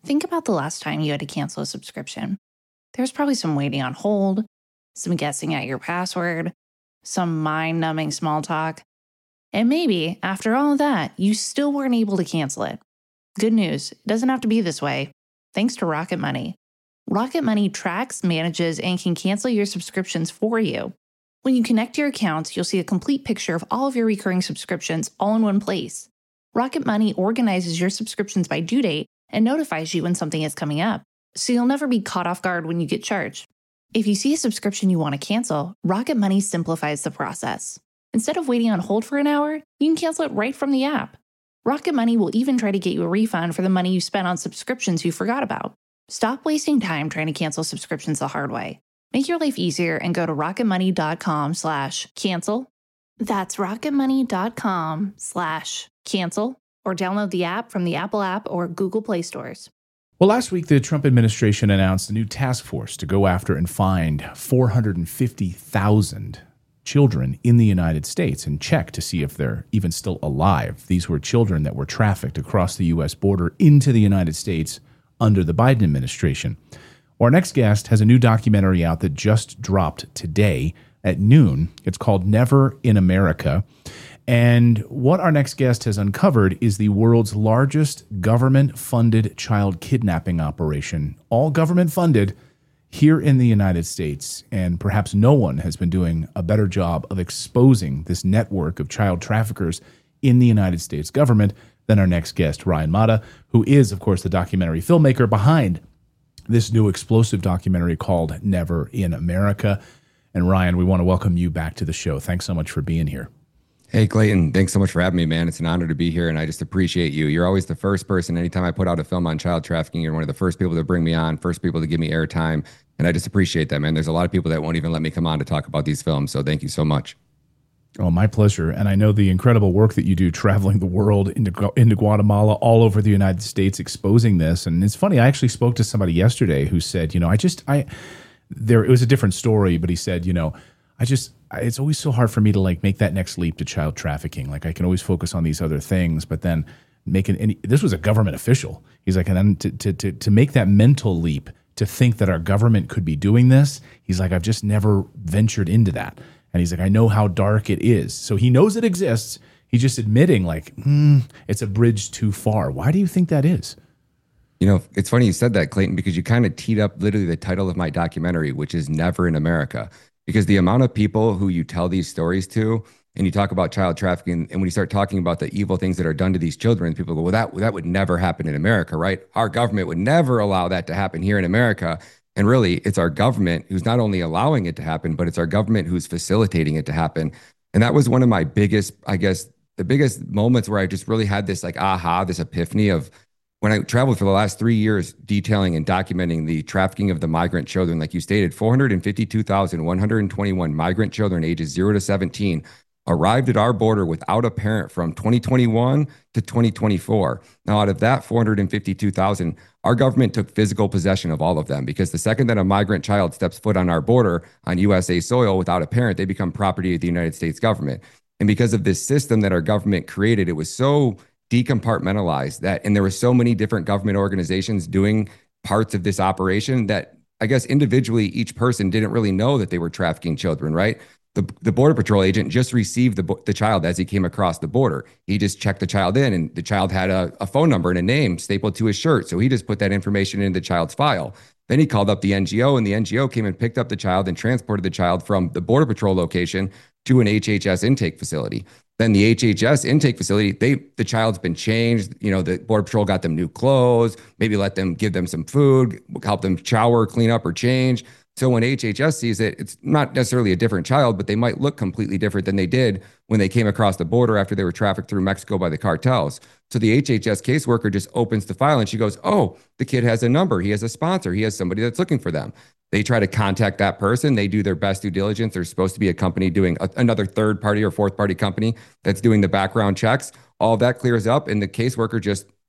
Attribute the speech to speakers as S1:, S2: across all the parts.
S1: Think about the last time you had to cancel a subscription. There's probably some waiting on hold, some guessing at your password, some mind-numbing small talk. And maybe, after all of that, you still weren't able to cancel it. Good news, it doesn't have to be this way. Thanks to Rocket Money. Rocket Money tracks, manages, and can cancel your subscriptions for you. When you connect your accounts, you'll see a complete picture of all of your recurring subscriptions all in one place. Rocket Money organizes your subscriptions by due date and notifies you when something is coming up, so you'll never be caught off guard when you get charged. If you see a subscription you want to cancel, Rocket Money simplifies the process. Instead of waiting on hold for an hour, you can cancel it right from the app. Rocket Money will even try to get you a refund for the money you spent on subscriptions you forgot about. Stop wasting time trying to cancel subscriptions the hard way. Make your life easier and go to rocketmoney.com/cancel. That's rocketmoney.com/cancel, or download the app from the Apple app or Google Play stores.
S2: Well, last week, the Trump administration announced a new task force to go after and find 450,000 children in the United States and check to see if they're even still alive. These were children that were trafficked across the U.S. border into the United States under the Biden administration. Our next guest has a new documentary out that just dropped today at noon. It's called Never in America. And what our next guest has uncovered is the world's largest government-funded child kidnapping operation, all government-funded, here in the United States. And perhaps no one has been doing a better job of exposing this network of child traffickers in the United States government than our next guest, Ryan Matta, who is, of course, the documentary filmmaker behind this new explosive documentary called Never in America. And Ryan, we want to welcome you back to the show. Thanks so much for being here.
S3: Hey, Clayton, thanks so much for having me, man. It's an honor to be here, and I just appreciate you. You're always the first person. Anytime I put out a film on child trafficking, you're one of the first people to bring me on, first people to give me airtime, and I just appreciate that, man. There's a lot of people that won't even let me come on to talk about these films, so thank you so much.
S2: Oh, my pleasure. And I know the incredible work that you do traveling the world into Guatemala, all over the United States, exposing this. And it's funny, I actually spoke to somebody yesterday who said, it was a different story, but he said, it's always so hard for me to make that next leap to child trafficking. Like I can always focus on these other things, but then this was a government official. He's like, and then to make that mental leap to think that our government could be doing this, he's like, I've just never ventured into that. And he's like, I know how dark it is. So he knows it exists. He's just admitting it's a bridge too far. Why do you think that is?
S3: It's funny you said that, Clayton, because you kind of teed up literally the title of my documentary, which is Never in America. Because the amount of people who you tell these stories to, and you talk about child trafficking, and when you start talking about the evil things that are done to these children, people go, well, that would never happen in America, right? Our government would never allow that to happen here in America. And really, it's our government who's not only allowing it to happen, but it's our government who's facilitating it to happen. And that was one of my biggest, the biggest moments where I just really had this this epiphany of when I traveled for the last 3 years detailing and documenting the trafficking of the migrant children. Like you stated, 452,121 migrant children ages 0 to 17 arrived at our border without a parent from 2021 to 2024. Now, out of that 452,000, our government took physical possession of all of them, because the second that a migrant child steps foot on our border on USA soil without a parent, they become property of the United States government. And because of this system that our government created, it was so decompartmentalized and there were so many different government organizations doing parts of this operation that I guess individually each person didn't really know that they were trafficking children, right? The Border Patrol agent just received the child as he came across the border. He just checked the child in, and the child had a phone number and a name stapled to his shirt. So he just put that information in the child's file. Then he called up the NGO, and the NGO came and picked up the child and transported the child from the Border Patrol location to an HHS intake facility. Then the HHS intake facility, the child's been changed. The Border Patrol got them new clothes, maybe give them some food, help them shower, clean up, or change. So when HHS sees it, it's not necessarily a different child, but they might look completely different than they did when they came across the border after they were trafficked through Mexico by the cartels. So the HHS caseworker just opens the file and she goes, oh, the kid has a number. He has a sponsor. He has somebody that's looking for them. They try to contact that person. They do their best due diligence. There's supposed to be a company doing another third party or fourth party company that's doing the background checks. All of that clears up, and the caseworker just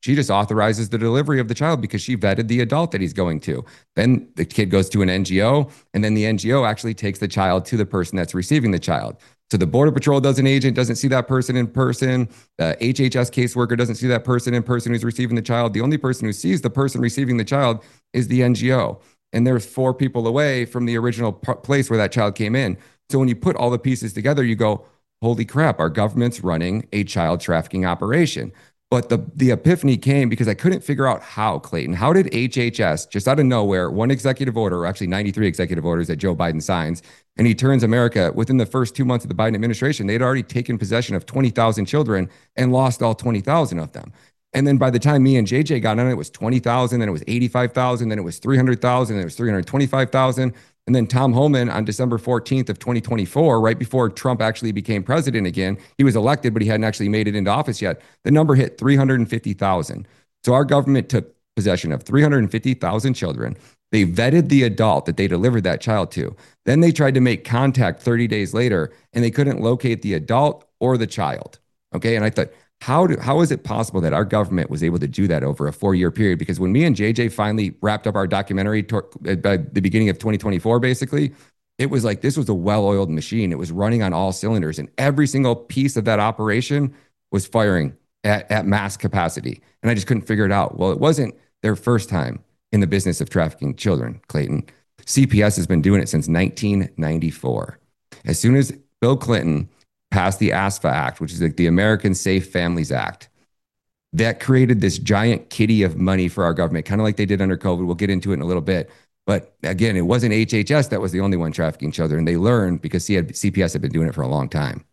S3: She just authorizes the delivery of the child because she vetted the adult that he's going to. Then the kid goes to an NGO, and then the NGO actually takes the child to the person that's receiving the child. So the Border Patrol doesn't see that person in person. The HHS caseworker doesn't see that person in person who's receiving the child. The only person who sees the person receiving the child is the NGO. And there's 4 people away from the original place where that child came in. So when you put all the pieces together, you go, holy crap, our government's running a child trafficking operation. But the epiphany came because I couldn't figure out how, Clayton. How did HHS, just out of nowhere, one executive order, or actually 93 executive orders that Joe Biden signs, and he turns America within the first 2 months of the Biden administration, they'd already taken possession of 20,000 children and lost all 20,000 of them. And then by the time me and JJ got on it was 20,000, then it was 85,000, then it was 300,000, then it was 325,000. And then Tom Homan on December 14th of 2024, right before Trump actually became president again, he was elected, but he hadn't actually made it into office yet. The number hit 350,000. So our government took possession of 350,000 children. They vetted the adult that they delivered that child to. Then they tried to make contact 30 days later, and they couldn't locate the adult or the child. Okay. And I thought, how is it possible that our government was able to do that over a 4-year period? Because when me and JJ finally wrapped up our documentary by the beginning of 2024, basically, it was like this was a well-oiled machine. It was running on all cylinders, and every single piece of that operation was firing at mass capacity. And I just couldn't figure it out. Well, it wasn't their first time in the business of trafficking children, Clayton. CPS has been doing it since 1994. As soon as Bill Clinton passed the ASFA Act, which is like the American Safe Families Act, that created this giant kitty of money for our government, kind of like they did under COVID. We'll get into it in a little bit. But again, it wasn't HHS that was the only one trafficking children. They learned because CPS had been doing it for a long time.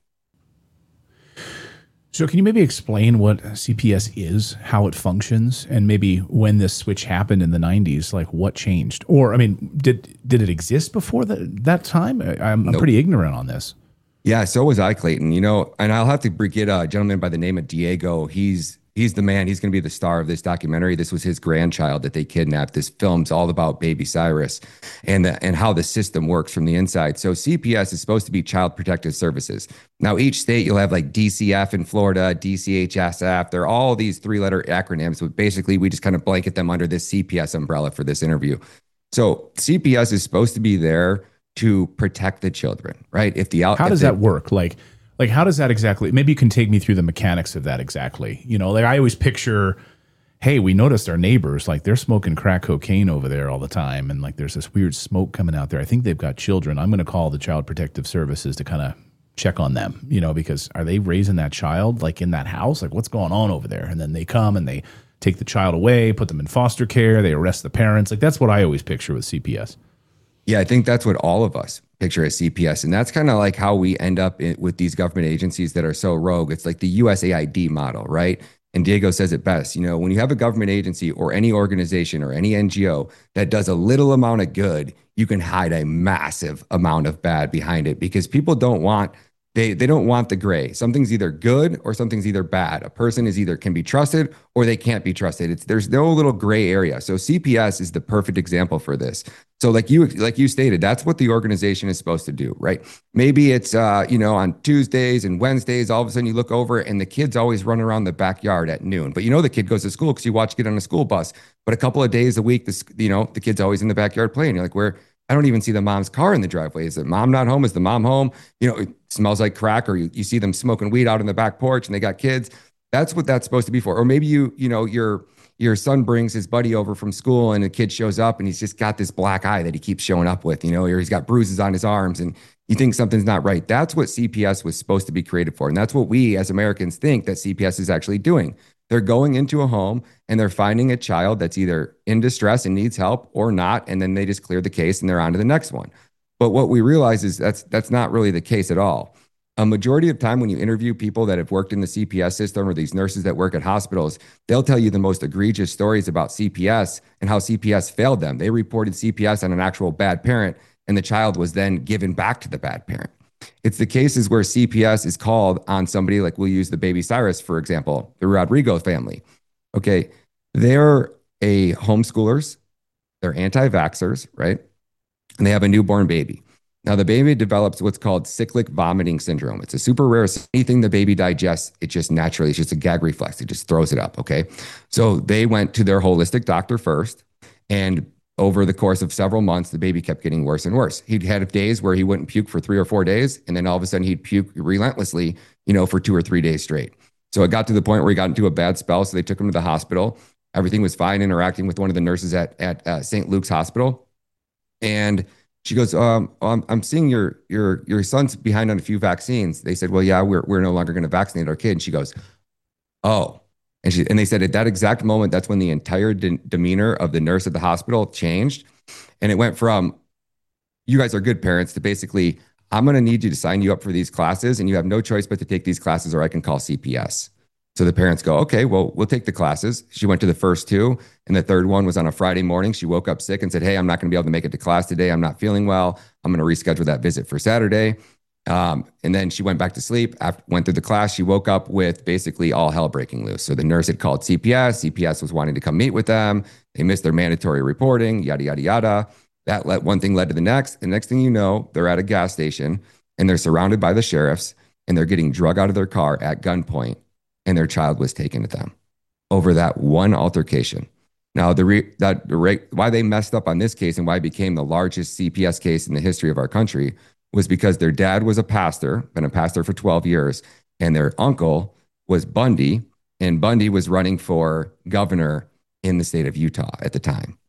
S2: So can you maybe explain what CPS is, how it functions, and maybe when this switch happened in the 90s, like what changed? Or, I mean, did it exist before that time? I'm
S3: Nope.
S2: pretty ignorant on this.
S3: Yeah, so was I, Clayton. And I'll have to get a gentleman by the name of Diego. He's the man. He's going to be the star of this documentary. This was his grandchild that they kidnapped. This film's all about baby Cyrus and how the system works from the inside. So CPS is supposed to be Child Protective Services. Now, each state, you'll have like DCF in Florida, DCHSF. They're all these 3-letter acronyms, but basically we just kind of blanket them under this CPS umbrella for this interview. So CPS is supposed to be there to protect the children, right?
S2: How does that work? Like how does that exactly? Maybe you can take me through the mechanics of that exactly. Like I always picture, hey, we noticed our neighbors, like they're smoking crack cocaine over there all the time, and like there's this weird smoke coming out there. I think they've got children. I'm going to call the Child Protective Services to kind of check on them, because are they raising that child like in that house? Like what's going on over there? And then they come and they take the child away, put them in foster care, they arrest the parents. Like that's what I always picture with CPS.
S3: Yeah, I think that's what all of us picture as CPS. And that's kind of like how we end up with these government agencies that are so rogue. It's like the USAID model, right? And Diego says it best. When you have a government agency or any organization or any NGO that does a little amount of good, you can hide a massive amount of bad behind it because people don't want they don't want the gray. Something's either good or something's either bad. A person is either can be trusted or they can't be trusted. There's no little gray area. So CPS is the perfect example for this. So like you stated, that's what the organization is supposed to do, right? Maybe it's on Tuesdays and Wednesdays, all of a sudden you look over and the kid's always running around the backyard at noon. But the kid goes to school because you watch it on a school bus. But a couple of days a week, the kid's always in the backyard playing. You're like, where? I don't even see the mom's car in the driveway. Is the mom not home? Is the mom home? It smells like crack, or you see them smoking weed out in the back porch and they got kids. That's what that's supposed to be for. Or maybe your son brings his buddy over from school and the kid shows up and he's just got this black eye that he keeps showing up with, or he's got bruises on his arms and you think something's not right. That's what CPS was supposed to be created for. And that's what we as Americans think that CPS is actually doing. They're going into a home and they're finding a child that's either in distress and needs help or not. And then they just clear the case and they're on to the next one. But what we realize is that's not really the case at all. A majority of time when you interview people that have worked in the CPS system or these nurses that work at hospitals, they'll tell you the most egregious stories about CPS and how CPS failed them. They reported CPS on an actual bad parent and the child was then given back to the bad parent. It's the cases where CPS is called on somebody, like we'll use the baby Cyrus, for example, the Rodrigo family. Okay, they're homeschoolers, they're anti-vaxxers, right? And they have a newborn baby. Now, the baby develops what's called cyclic vomiting syndrome. It's a super rare, anything the baby digests, it just naturally, it's just a gag reflex. It just throws it up. Okay. So they went to their holistic doctor first. And over the course of several months, the baby kept getting worse and worse. He'd had days where he wouldn't puke for 3 or 4 days. And then all of a sudden he'd puke relentlessly, for 2 or 3 days straight. So it got to the point where he got into a bad spell. So they took him to the hospital. Everything was fine, interacting with one of the nurses at St. Luke's Hospital. And she goes, I'm seeing your son's behind on a few vaccines. They said, well, yeah, we're no longer going to vaccinate our kid. And she goes, oh. And they said at that exact moment, that's when the entire demeanor of the nurse at the hospital changed. And it went from, you guys are good parents, to basically, I'm going to need you to sign you up for these classes, and you have no choice but to take these classes or I can call CPS. So the parents go, okay, well, we'll take the classes. She went to the first 2, and the third one was on a Friday morning. She woke up sick and said, hey, I'm not going to be able to make it to class today. I'm not feeling well. I'm going to reschedule that visit for Saturday. And then she went back to sleep, went through the class. She woke up with basically all hell breaking loose. So the nurse had called CPS. CPS was wanting to come meet with them. They missed their mandatory reporting, yada, yada, yada. One thing led to the next. And next thing you know, they're at a gas station and they're surrounded by the sheriffs and they're getting drug out of their car at gunpoint. And their child was taken to them over that one altercation. Now, why they messed up on this case and why it became the largest CPS case in the history of our country was because their dad was a pastor, been a pastor for 12 years, and their uncle was Bundy, and Bundy was running for governor in the state of Utah at the time.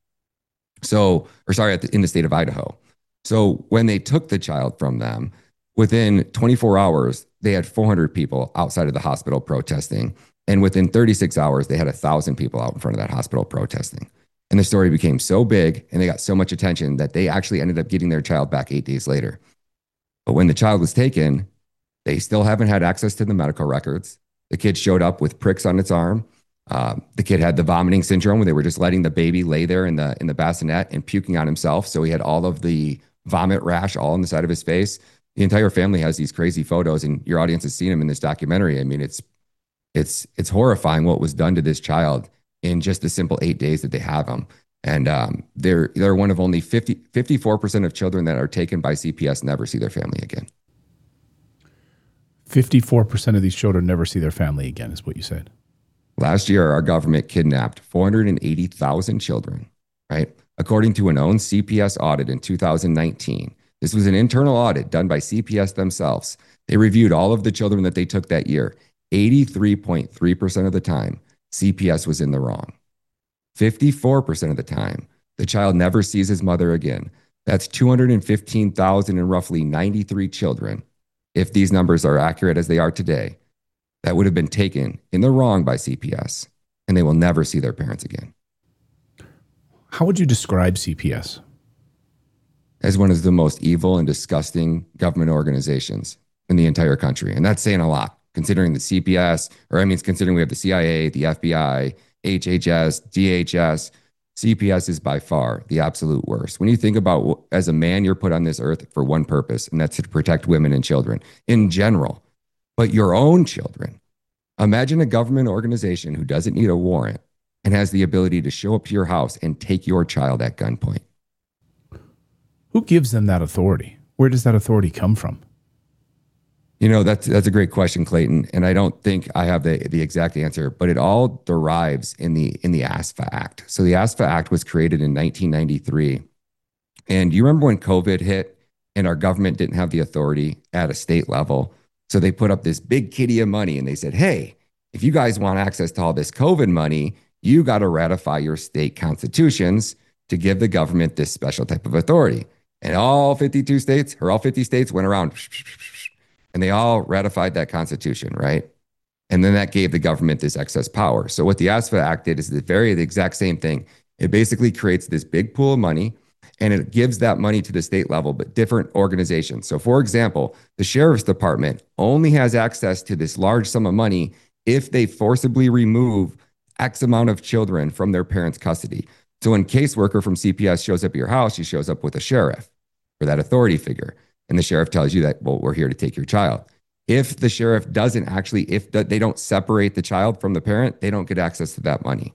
S3: In the state of Idaho. So when they took the child from them, within 24 hours, they had 400 people outside of the hospital protesting. And within 36 hours, they had 1,000 people out in front of that hospital protesting. And the story became so big and they got so much attention that they actually ended up getting their child back 8 days later. But when the child was taken, they still haven't had access to the medical records. The kid showed up with pricks on its arm. The kid had the vomiting syndrome where they were just letting the baby lay there in the bassinet and puking on himself. So he had all of the vomit rash all on the side of his face. The entire family has these crazy photos, and your audience has seen them in this documentary. I mean, it's horrifying what was done to this child in just the simple 8 days that they have him. And they're one of only 54% of children that are taken by CPS never see their family again.
S2: 54% of these children never see their family again, is what you said.
S3: Last year, our government kidnapped 480,000 children, right? According to an own CPS audit in 2019. This was an internal audit done by CPS themselves. They reviewed all of the children that they took that year. 83.3% of the time, CPS was in the wrong. 54% of the time, the child never sees his mother again. That's 215,000 and roughly 93 children. If these numbers are accurate as they are today, that would have been taken in the wrong by CPS, and they will never see their parents again.
S2: How would you describe CPS?
S3: As one of the most evil and disgusting government organizations in the entire country. And that's saying a lot, considering the CPS, considering we have the CIA, the FBI, HHS, DHS. CPS is by far the absolute worst. When you think about, as a man, you're put on this earth for one purpose, and that's to protect women and children in general, but your own children. Imagine a government organization who doesn't need a warrant and has the ability to show up to your house and take your child at gunpoint.
S2: Who gives them that authority? Where does that authority come from?
S3: That's a great question, Clayton. And I don't think I have the exact answer, but it all derives in the ASFA Act. So the ASFA Act was created in 1993. And you remember when COVID hit and our government didn't have the authority at a state level? So they put up this big kitty of money and they said, hey, if you guys want access to all this COVID money, you got to ratify your state constitutions to give the government this special type of authority. And all 50 states went around and they all ratified that constitution, right? And then that gave the government this excess power. So what the ASFA Act did is the exact same thing. It basically creates this big pool of money and it gives that money to the state level, but different organizations. So for example, the sheriff's department only has access to this large sum of money if they forcibly remove X amount of children from their parents' custody. So when a caseworker from CPS shows up at your house, she shows up with a sheriff or that authority figure. And the sheriff tells you that, well, we're here to take your child. If the sheriff doesn't actually, if they don't separate the child from the parent, they don't get access to that money.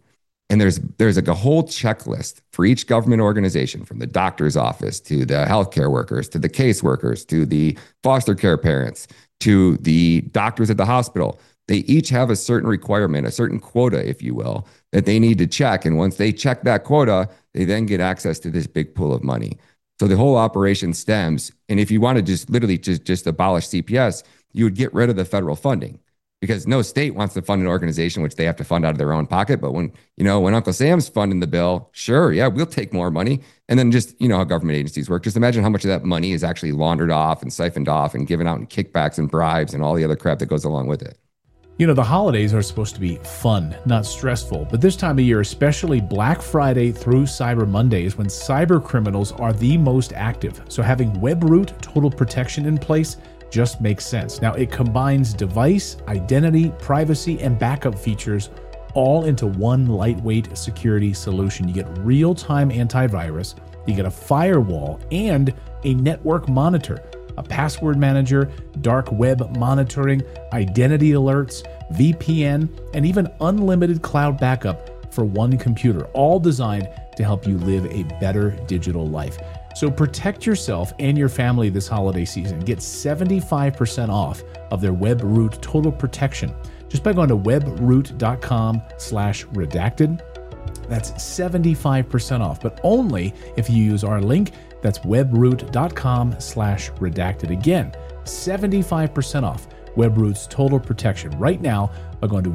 S3: And there's like a whole checklist for each government organization, from the doctor's office to the healthcare workers, to the caseworkers, to the foster care parents, to the doctors at the hospital. They each have a certain requirement, a certain quota, if you will, that they need to check. And once they check that quota, they then get access to this big pool of money. So the whole operation stems. And if you want to just literally just abolish CPS, you would get rid of the federal funding, because no state wants to fund an organization which they have to fund out of their own pocket. But when Uncle Sam's funding the bill, sure, yeah, we'll take more money. And then just, how government agencies work. Just imagine how much of that money is actually laundered off and siphoned off and given out in kickbacks and bribes and all the other crap that goes along with it.
S2: The holidays are supposed to be fun, not stressful. But this time of year, especially Black Friday through Cyber Monday, is when cyber criminals are the most active. So having WebRoot Total Protection in place just makes sense. Now, it combines device, identity, privacy, and backup features all into one lightweight security solution. You get real-time antivirus, you get a firewall, and a network monitor, a password manager, dark web monitoring, identity alerts, VPN, and even unlimited cloud backup for one computer, all designed to help you live a better digital life. So protect yourself and your family this holiday season. Get 75% off of their WebRoot Total Protection just by going to webroot.com/redacted. That's 75% off, but only if you use our link. That's webroot.com/redacted. Again, 75% off WebRoot's Total Protection right now by going to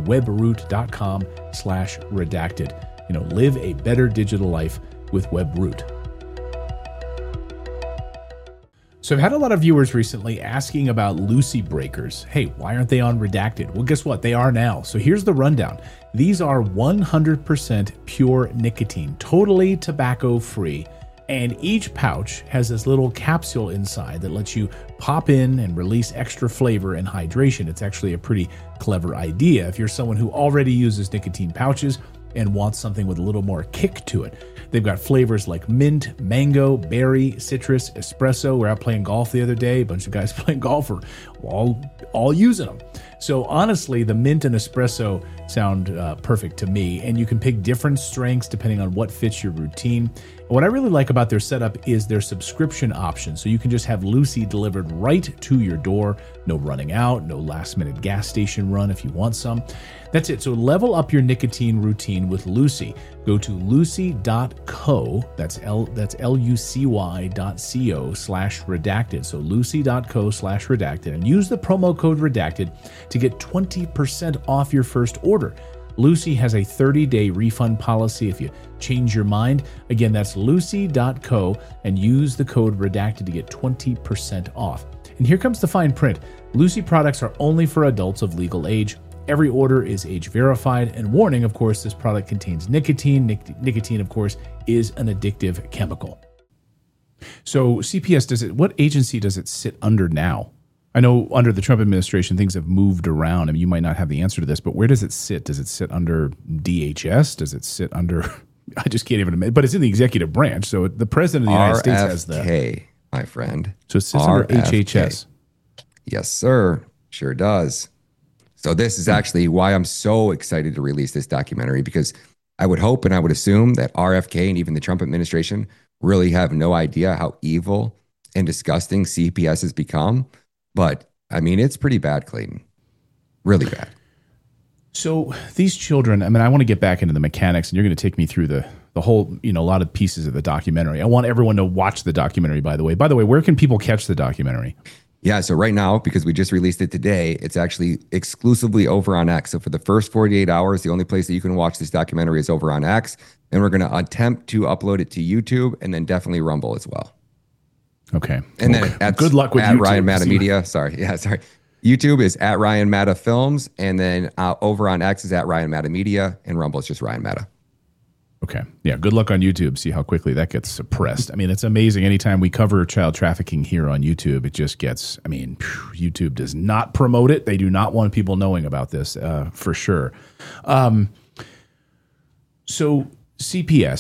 S2: webroot.com/redacted. Live a better digital life with WebRoot. So I've had a lot of viewers recently asking about Lucy breakers. Hey, why aren't they on Redacted? Well, guess what? They are now. So here's the rundown. These are 100% pure nicotine, totally tobacco-free. And each pouch has this little capsule inside that lets you pop in and release extra flavor and hydration. It's actually a pretty clever idea if you're someone who already uses nicotine pouches and wants something with a little more kick to it. They've got flavors like mint, mango, berry, citrus, espresso. We're out playing golf the other day. A bunch of guys playing golf are all using them. So honestly, the mint and espresso sound perfect to me. And you can pick different strengths depending on what fits your routine. And what I really like about their setup is their subscription option. So you can just have Lucy delivered right to your door. No running out, no last minute gas station run if you want some. That's it. So level up your nicotine routine with Lucy. Go to lucy.co. That's lucy.co/redacted. So lucy.co/redacted and use the promo code redacted to get 20% off your first order. Lucy has a 30-day refund policy if you change your mind. Again, that's lucy.co and use the code redacted to get 20% off. And here comes the fine print. Lucy products are only for adults of legal age. Every order is age verified, and warning, of course, this product contains nicotine. Nicotine, of course, is an addictive chemical. So CPS, what agency does it sit under now? I know under the Trump administration, things have moved around. I mean, you might not have the answer to this, but where does it sit? Does it sit under DHS? Does it sit under, I just can't even admit, but it's in the executive branch. So the president of the United States has the
S3: RFK, my friend.
S2: So it sits under HHS.
S3: Yes, sir. Sure does. So this is actually why I'm so excited to release this documentary, because I would hope and I would assume that RFK and even the Trump administration really have no idea how evil and disgusting CPS has become. But I mean, it's pretty bad, Clayton. Really bad.
S2: So these children, I mean, I want to get back into the mechanics, and you're going to take me through the whole, a lot of pieces of the documentary. I want everyone to watch the documentary, by the way. By the way, where can people catch the documentary?
S3: Yeah, so right now, because we just released it today, it's actually exclusively over on X. So for the first 48 hours, the only place that you can watch this documentary is over on X. And we're going to attempt to upload it to YouTube and then definitely Rumble as well.
S2: Okay.
S3: And then
S2: good luck with
S3: at
S2: YouTube.
S3: Ryan Matta Media. Sorry. YouTube is at Ryan Matta Films. And then over on X is at Ryan Matta Media. And Rumble is just Ryan Matta.
S2: Okay. Yeah. Good luck on YouTube. See how quickly that gets suppressed. I mean, it's amazing. Anytime we cover child trafficking here on YouTube, it just gets, YouTube does not promote it. They do not want people knowing about this for sure. So CPS,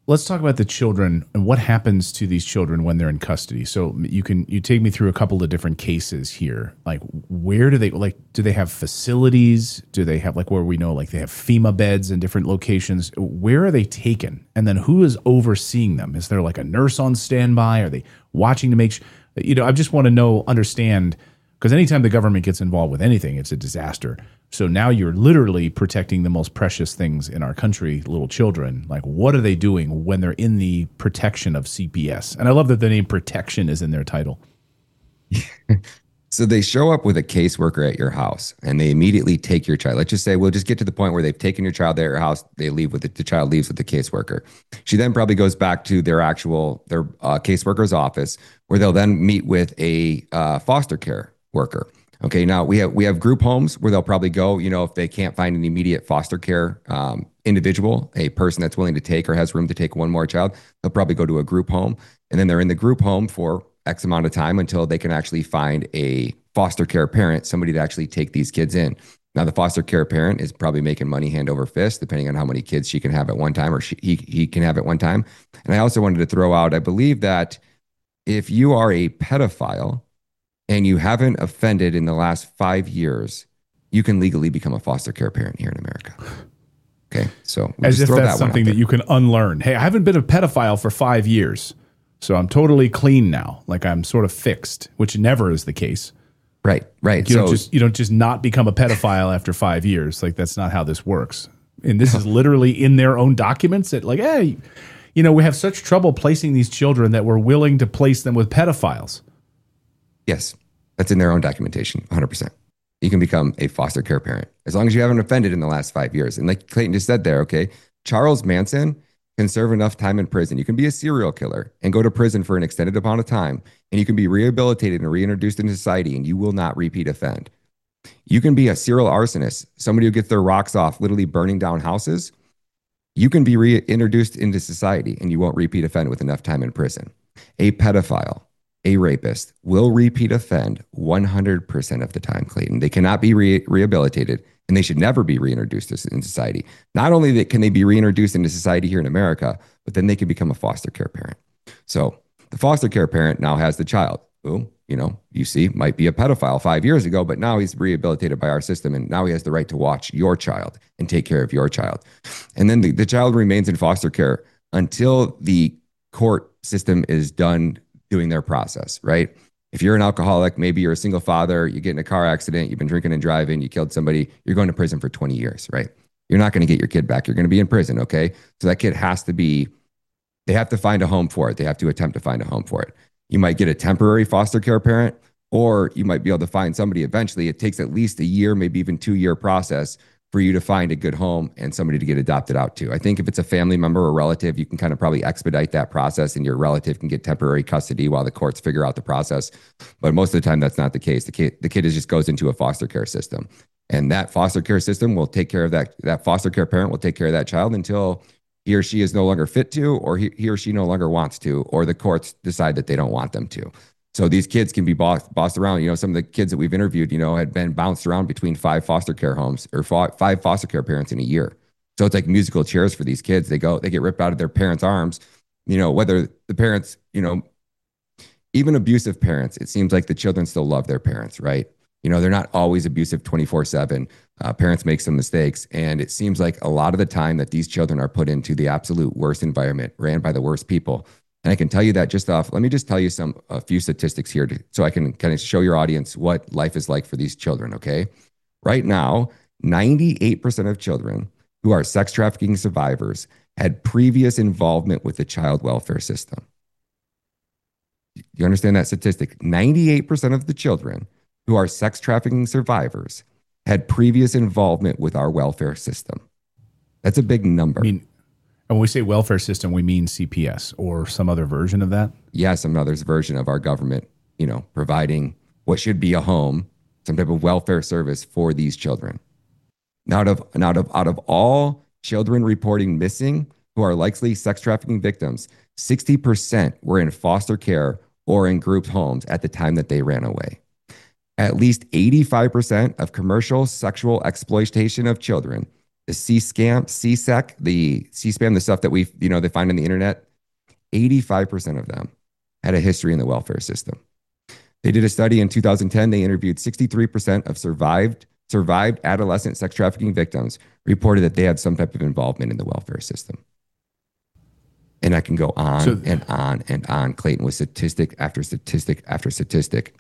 S2: let's talk about the children and what happens to these children when they're in custody. So you take me through a couple of different cases here. Like, where do they have facilities? Do they have, like, where we know, like, they have FEMA beds in different locations? Where are they taken? And then who is overseeing them? Is there like a nurse on standby? Are they watching to make sure, I just want to understand, because anytime the government gets involved with anything, it's a disaster. So now you're literally protecting the most precious things in our country, little children. Like, what are they doing when they're in the protection of CPS? And I love that the name protection is in their title.
S3: So they show up with a caseworker at your house and they immediately take your child. Let's just say we'll just get to the point where they've taken your child at your house. They leave with it. The child leaves with the caseworker. She then probably goes back to their caseworker's office, where they'll then meet with a foster care worker. Okay, now we have group homes where they'll probably go, if they can't find an immediate foster care individual, a person that's willing to take or has room to take one more child, they'll probably go to a group home. And then they're in the group home for X amount of time until they can actually find a foster care parent, somebody to actually take these kids in. Now, the foster care parent is probably making money hand over fist, depending on how many kids she can have at one time, or he can have at one time. And I also wanted to throw out, I believe that if you are a pedophile and you haven't offended in the last 5 years, you can legally become a foster care parent here in America. Okay, so
S2: as if that's something that you can unlearn. Hey, I haven't been a pedophile for 5 years, so I'm totally clean now. Like, I'm sort of fixed, which never is the case.
S3: Right.
S2: You don't just not become a pedophile after 5 years. Like, that's not how this works. And this is literally in their own documents that, like, hey, we have such trouble placing these children that we're willing to place them with pedophiles.
S3: Yes, that's in their own documentation, 100%. You can become a foster care parent as long as you haven't offended in the last 5 years. And like Clayton just said there, okay, Charles Manson can serve enough time in prison. You can be a serial killer and go to prison for an extended amount of time, and you can be rehabilitated and reintroduced into society, and you will not repeat offend. You can be a serial arsonist, somebody who gets their rocks off literally burning down houses. You can be reintroduced into society, and you won't repeat offend with enough time in prison. A pedophile, a rapist will repeat offend 100% of the time, Clayton. They cannot be rehabilitated, and they should never be reintroduced in society. Not only can they be reintroduced into society here in America, but then they can become a foster care parent. So the foster care parent now has the child who, you see, might be a pedophile 5 years ago, but now he's rehabilitated by our system, and now he has the right to watch your child and take care of your child. And then the child remains in foster care until the court system is done doing their process, right? If you're an alcoholic, maybe you're a single father, you get in a car accident, you've been drinking and driving, you killed somebody, you're going to prison for 20 years, right? You're not going to get your kid back. You're going to be in prison, okay? So that kid they have to find a home for it. They have to attempt to find a home for it. You might get a temporary foster care parent, or you might be able to find somebody eventually. It takes at least a year, maybe even 2-year process for you to find a good home and somebody to get adopted out to. I think if it's a family member or relative, you can kind of probably expedite that process, and your relative can get temporary custody while the courts figure out the process. But most of the time, that's not the case. The kid just goes into a foster care system, and that foster care system will take care of that foster care parent will take care of that child until he or she is no longer fit to, or he or she no longer wants to, or the courts decide that they don't want them to. So these kids can be bossed around. Some of the kids that we've interviewed, had been bounced around between 5 foster care homes or 5 foster care parents in a year. So it's like musical chairs for these kids. They get ripped out of their parents' arms, whether the parents, even abusive parents, it seems like the children still love their parents, right? They're not always abusive 24/7. Parents make some mistakes. And it seems like a lot of the time that these children are put into the absolute worst environment, ran by the worst people. And I can tell you that let me just tell you a few statistics here so I can kind of show your audience what life is like for these children, okay? Right now, 98% of children who are sex trafficking survivors had previous involvement with the child welfare system. You understand that statistic? 98% of the children who are sex trafficking survivors had previous involvement with our welfare system. That's a big number.
S2: And when we say welfare system, we mean CPS or some other version of that?
S3: Yeah, some other version of our government, providing what should be a home, some type of welfare service for these children. Now, out of all children reporting missing who are likely sex trafficking victims, 60% were in foster care or in group homes at the time that they ran away. At least 85% of commercial sexual exploitation of children the C-scam, C-sec, the C-spam, the stuff that they find on the internet, 85% of them had a history in the welfare system. They did a study in 2010. They interviewed 63% of survived adolescent sex trafficking victims, reported that they had some type of involvement in the welfare system. And I can go on and on and on, Clayton, with statistic after statistic after statistic.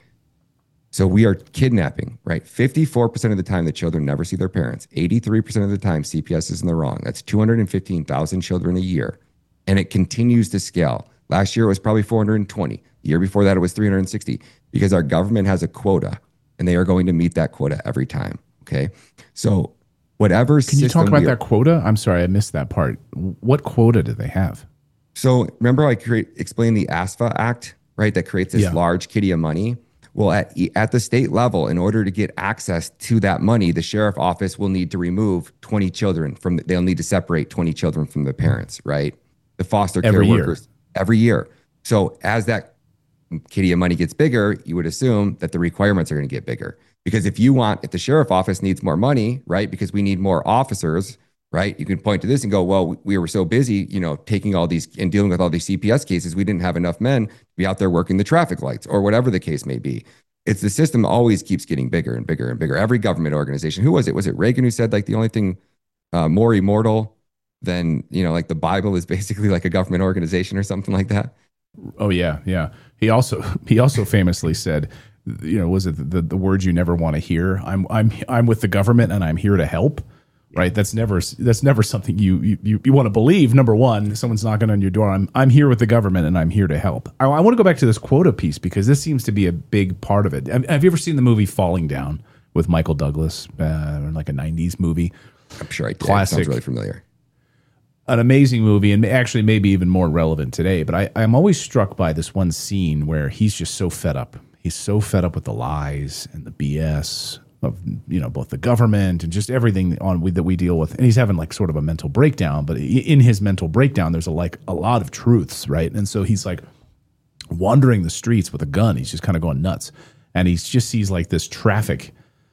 S3: So we are kidnapping, right? 54% of the time, the children never see their parents. 83% of the time, CPS is in the wrong. That's 215,000 children a year. And it continues to scale. Last year, it was probably 420. The year before that, it was 360, because our government has a quota and they are going to meet that quota every time. Okay. So whatever.
S2: Can you talk about that quota? I'm sorry, I missed that part. What quota do they have?
S3: So remember I explained the ASFA Act, right? That creates this large kitty of money. Well, at the state level, in order to get access to that money, the sheriff office will need to remove 20 children they'll need to separate 20 children from the parents, right? The foster care workers every year. So as that kitty of money gets bigger, you would assume that the requirements are going to get bigger. Because if the sheriff office needs more money, right? Because we need more officers, right? You can point to this and go, well, we were so busy, taking all these and dealing with all these CPS cases, we didn't have enough men to be out there working the traffic lights or whatever the case may be. It's the system always keeps getting bigger and bigger and bigger. Every government organization, who was it? Was it Reagan who said like the only thing more immortal than, like the Bible is basically like a government organization or something like that?
S2: Oh yeah. Yeah. He also famously said, was it the words you never want to hear? I'm with the government and I'm here to help. Right. That's never something you want to believe. Number one, someone's knocking on your door. I'm here with the government and I'm here to help. I want to go back to this quota piece because this seems to be a big part of it. Have you ever seen the movie Falling Down with Michael Douglas, like a 90s movie?
S3: I'm sure I did.
S2: Classic.
S3: Sounds really familiar.
S2: An amazing movie, and actually maybe even more relevant today. But I'm always struck by this one scene where he's just so fed up. He's so fed up with the lies and the BS of both the government and just everything that we deal with, and he's having like sort of a mental breakdown. But in his mental breakdown, there's a lot of truths, right? And so he's like wandering the streets with a gun. He's just kind of going nuts, and he just sees like this traffic,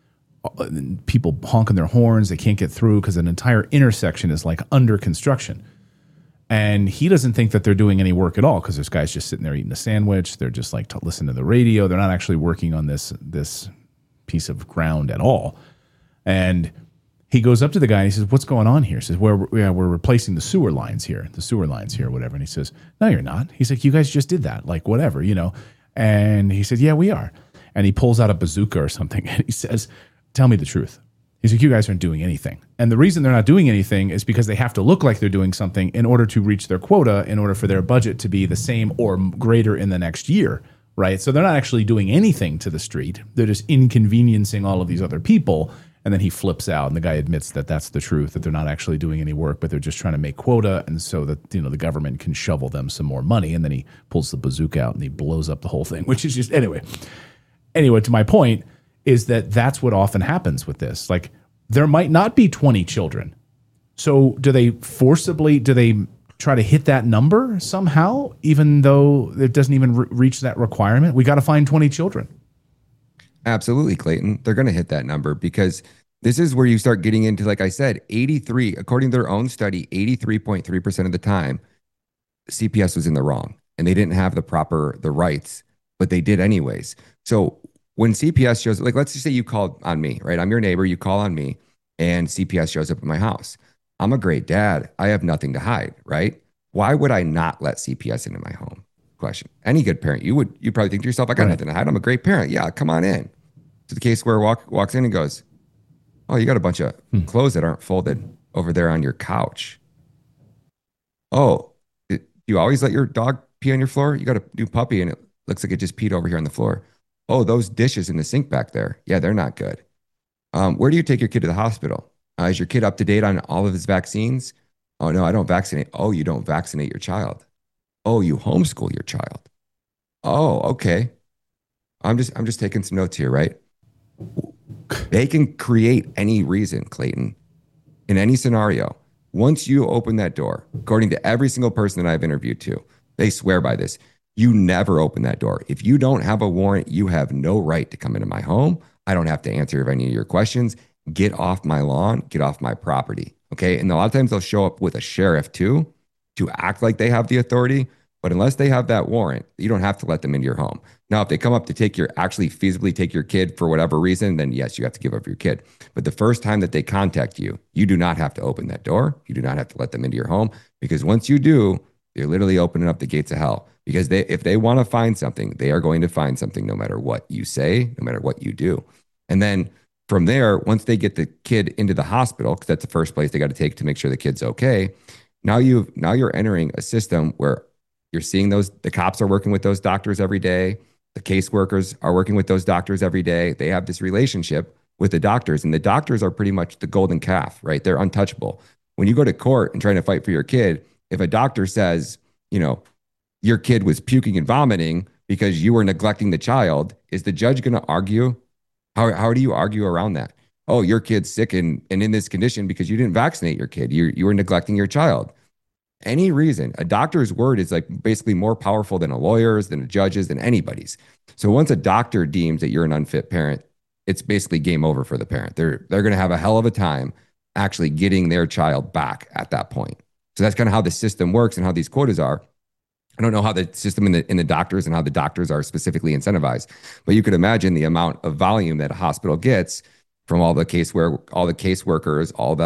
S2: people honking their horns. They can't get through because an entire intersection is like under construction. And he doesn't think that they're doing any work at all because this guy's just sitting there eating a sandwich. They're just like listening to the radio. They're not actually working on this piece of ground at all. And he goes up to the guy and he says, "What's going on here?" He says, we're replacing the sewer lines here, whatever. And he says, "No, you're not." He's like, "You guys just did that, like whatever, And he said, "Yeah, we are." And he pulls out a bazooka or something and he says, "Tell me the truth." He's like, "You guys aren't doing anything." And the reason they're not doing anything is because they have to look like they're doing something in order to reach their quota, in order for their budget to be the same or greater in the next year, right? So they're not actually doing anything to the street. They're just inconveniencing all of these other people. And then he flips out, and the guy admits that that's the truth, that they're not actually doing any work, but they're just trying to make quota, and so that the government can shovel them some more money. And then he pulls the bazooka out and he blows up the whole thing, which is just anyway. To my point is that that's what often happens with this. Like, there might not be 20 children. So do they try to hit that number somehow, even though it doesn't even reach that requirement? We got to find 20 children.
S3: Absolutely, Clayton. They're going to hit that number because this is where you start getting into, like I said, 83, according to their own study, 83.3% of the time, CPS was in the wrong and they didn't have the rights, but they did anyways. So when CPS shows, like, let's just say you called on me, right? I'm your neighbor. You call on me and CPS shows up at my house. I'm a great dad. I have nothing to hide, right? Why would I not let CPS into my home? Question. Any good parent, you probably think to yourself, I got nothing to hide. I'm a great parent. Yeah, come on in. To the case where walks in and goes, "Oh, you got a bunch of clothes that aren't folded over there on your couch. Oh, you always let your dog pee on your floor? You got a new puppy and it looks like it just peed over here on the floor. Oh, those dishes in the sink back there. Yeah, they're not good. Where do you take your kid to the hospital? Is your kid up to date on all of his vaccines? Oh, no, I don't vaccinate. Oh, you don't vaccinate your child. Oh, you homeschool your child. Oh, okay. I'm just taking some notes here, right? They can create any reason, Clayton, in any scenario. Once you open that door, according to every single person that I've interviewed to, they swear by this. You never open that door. If you don't have a warrant, you have no right to come into my home. I don't have to answer any of your questions. get off my lawn, get off my property. Okay. And a lot of times they'll show up with a sheriff too to act like they have the authority. But unless they have that warrant, you don't have to let them into your home. Now, if they come up to actually feasibly take your kid for whatever reason, then yes, you have to give up your kid. But the first time that they contact you, you do not have to open that door. You do not have to let them into your home, because once you do, you're literally opening up the gates of hell. Because if they want to find something, they are going to find something no matter what you say, no matter what you do. And then from there, once they get the kid into the hospital, because that's the first place they got to take to make sure the kid's okay, now you're entering a system where you're seeing the cops are working with those doctors every day. The caseworkers are working with those doctors every day. They have this relationship with the doctors, and the doctors are pretty much the golden calf, right? They're untouchable. When you go to court and trying to fight for your kid, if a doctor says, your kid was puking and vomiting because you were neglecting the child, is the judge going to argue? How do you argue around that? Oh, your kid's sick and in this condition because you didn't vaccinate your kid. You were neglecting your child. Any reason, a doctor's word is like basically more powerful than a lawyer's, than a judge's, than anybody's. So once a doctor deems that you're an unfit parent, it's basically game over for the parent. They're going to have a hell of a time actually getting their child back at that point. So that's kind of how the system works and how these quotas are. I don't know how the system in the doctors and how the doctors are specifically incentivized, but you could imagine the amount of volume that a hospital gets from all the caseworkers, all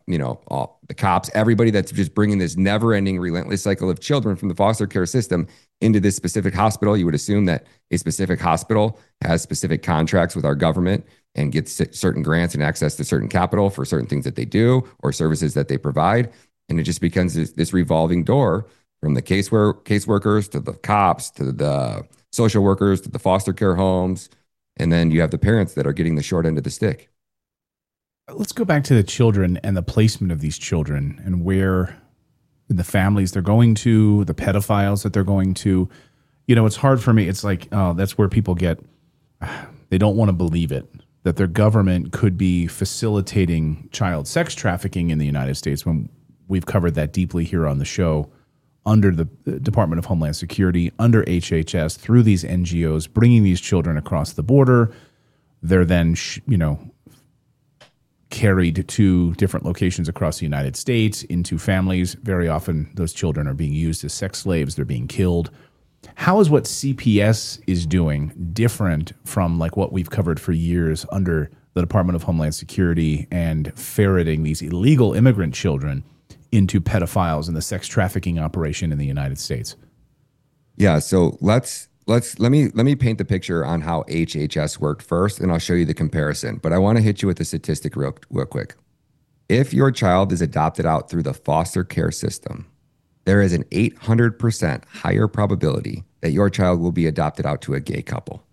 S3: the cops, everybody that's just bringing this never-ending, relentless cycle of children from the foster care system into this specific hospital. You would assume that a specific hospital has specific contracts with our government and gets certain grants and access to certain capital for certain things that they do or services that they provide. And it just becomes this revolving door from the caseworkers to the cops to the social workers to the foster care homes. And then you have the parents that are getting the short end of the stick.
S2: Let's go back to the children and the placement of these children and where the families they're going to, the pedophiles that they're going to. It's hard for me. It's like, that's where people they don't want to believe it, that their government could be facilitating child sex trafficking in the United States, when we've covered that deeply here on the show, under the Department of Homeland Security, under HHS, through these NGOs, bringing these children across the border. They're then, carried to different locations across the United States, into families. Very often, those children are being used as sex slaves. They're being killed. How is what CPS is doing different from like what we've covered for years under the Department of Homeland Security and ferreting these illegal immigrant children into pedophiles and the sex trafficking operation in the United States?
S3: Yeah, so let me paint the picture on how HHS worked first, and I'll show you the comparison. But I want to hit you with a statistic real quick. If your child is adopted out through the foster care system, there is an 800% higher probability that your child will be adopted out to a gay couple.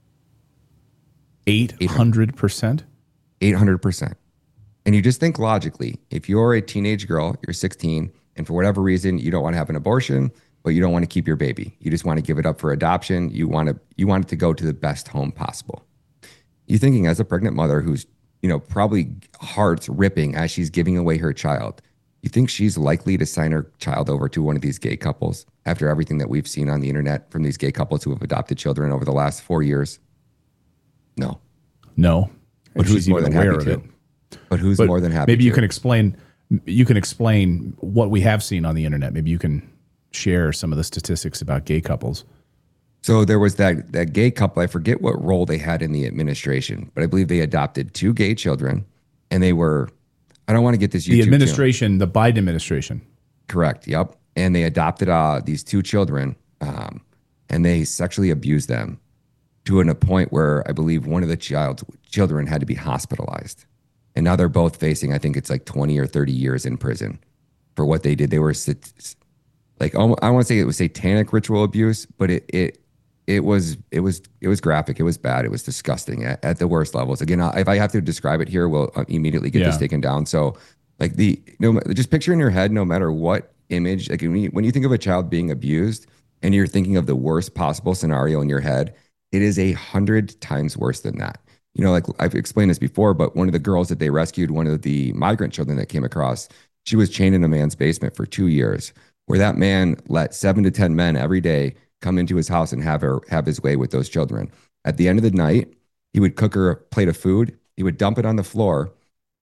S2: 800%?
S3: 800%. And you just think logically, if you're a teenage girl, you're 16, and for whatever reason, you don't want to have an abortion, but you don't want to keep your baby. You just want to give it up for adoption. You want it to go to the best home possible. You're thinking, as a pregnant mother who's, probably heart's ripping as she's giving away her child, you think she's likely to sign her child over to one of these gay couples after everything that we've seen on the internet from these gay couples who have adopted children over the last 4 years? No.
S2: But who's more than happy to?
S3: But who's more than happy?
S2: Maybe you can explain what we have seen on the internet. Maybe you can share some of the statistics about gay couples.
S3: So there was that gay couple. I forget what role they had in the administration, but I believe they adopted 2 gay children, and they were, I don't want to get this YouTube
S2: the administration, the Biden administration.
S3: Correct. Yep. And they adopted these 2 children, and they sexually abused them to a point where I believe one of the children had to be hospitalized. And now they're both facing, I think it's like 20 or 30 years in prison for what they did. They were like, I want to say it was satanic ritual abuse, but it was graphic. It was bad. It was disgusting at the worst levels. Again, if I have to describe it here, we'll immediately get this taken down. So like just picture in your head, no matter what image, like when you think of a child being abused and you're thinking of the worst possible scenario in your head, it is 100 times worse than that. Like I've explained this before, but one of the girls that they rescued, one of the migrant children that came across, she was chained in a man's basement for 2 years, where that man let 7 to 10 men every day come into his house and have his way with those children. At the end of the night, he would cook her a plate of food. He would dump it on the floor,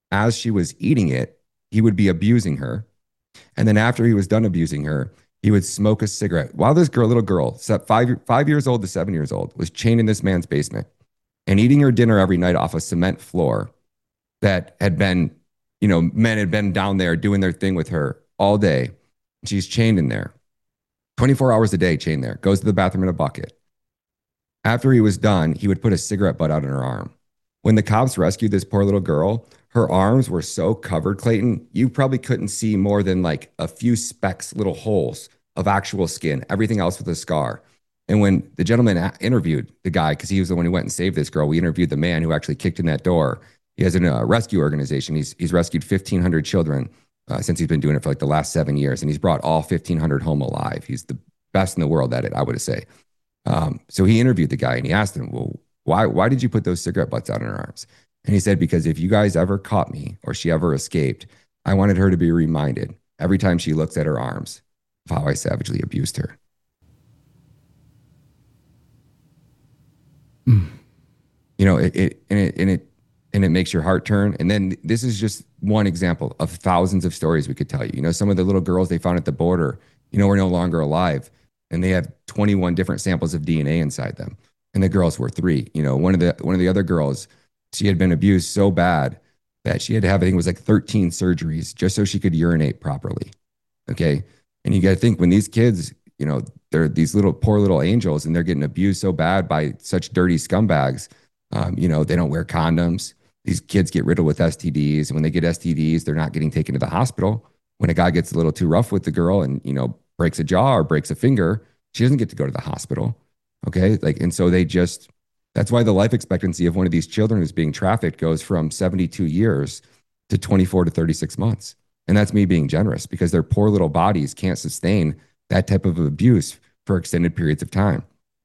S3: as she was eating it, he would be abusing her. And then after he was done abusing her, he would smoke a cigarette while this little girl, 5 years old to 7 years old, was chained in this man's basement and eating her dinner every night off a cement floor that had been, men had been down there doing their thing with her all day. She's chained in there, 24 hours a day, chained there, goes to the bathroom in a bucket. After he was done, he would put a cigarette butt out in her arm. When the cops rescued this poor little girl, her arms were so covered, Clayton, you probably couldn't see more than like a few specks, little holes of actual skin, everything else with a scar. And when the gentleman interviewed the guy, because he was the one who went and saved this girl, we interviewed the man who actually kicked in that door. He has a rescue organization. He's rescued 1,500 children since he's been doing it for like the last 7 years. And he's brought all 1,500 home alive. He's the best in the world at it, I would say. So he interviewed the guy and he asked him, well, why did you put those cigarette butts out in her arms? And he said, because if you guys ever caught me or she ever escaped, I wanted her to be reminded every time she looks at her arms of how I savagely abused her. It makes your heart turn. And then this is just one example of thousands of stories we could tell you. Some of the little girls they found at the border, were no longer alive, and they have 21 different samples of DNA inside them. And the girls were 3. One of the other girls, she had been abused so bad that she had to have, I think it was like 13 surgeries just so she could urinate properly. Okay. And you got to think, when these kids, they're these poor little angels and they're getting abused so bad by such dirty scumbags. They don't wear condoms. These kids get riddled with STDs. And when they get STDs, they're not getting taken to the hospital. When a guy gets a little too rough with the girl and, breaks a jaw or breaks a finger, she doesn't get to go to the hospital. Okay. And so that's why the life expectancy of one of these children who's being trafficked goes from 72 years to 24 to 36 months. And that's me being generous, because their poor little bodies can't sustain that type of abuse for extended periods of time.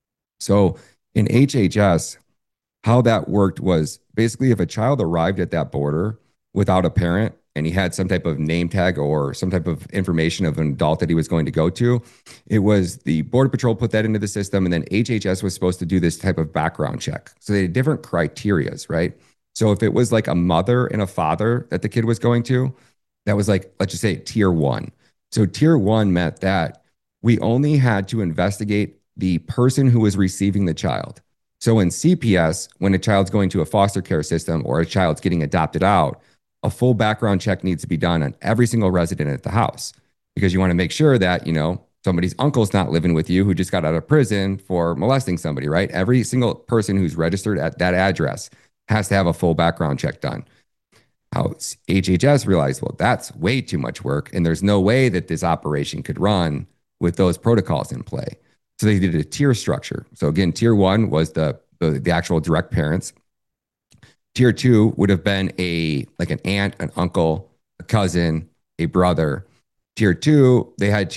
S3: So in HHS, how that worked was basically if a child arrived at that border without a parent and he had some type of name tag or some type of information of an adult that he was going to go to, it was the Border Patrol put that into the system, and then HHS was supposed to do this type of background check. So they had different criterias, right? So if it was like a mother and a father that the kid was going to, that was like, let's just say tier 1. So tier 1 meant that we only had to investigate the person who was receiving the child. So in CPS, when a child's going to a foster care system or a child's getting adopted out, a full background check needs to be done on every single resident at the house, because you want to make sure that, somebody's uncle's not living with you who just got out of prison for molesting somebody, right? Every single person who's registered at that address has to have a full background check done. How HHS realized, well, that's way too much work, and there's no way that this operation could run with those protocols in play. So they did a tier structure. So again, tier 1 was the actual direct parents. Tier 2 would have been an aunt, an uncle, a cousin, a brother. Tier 2,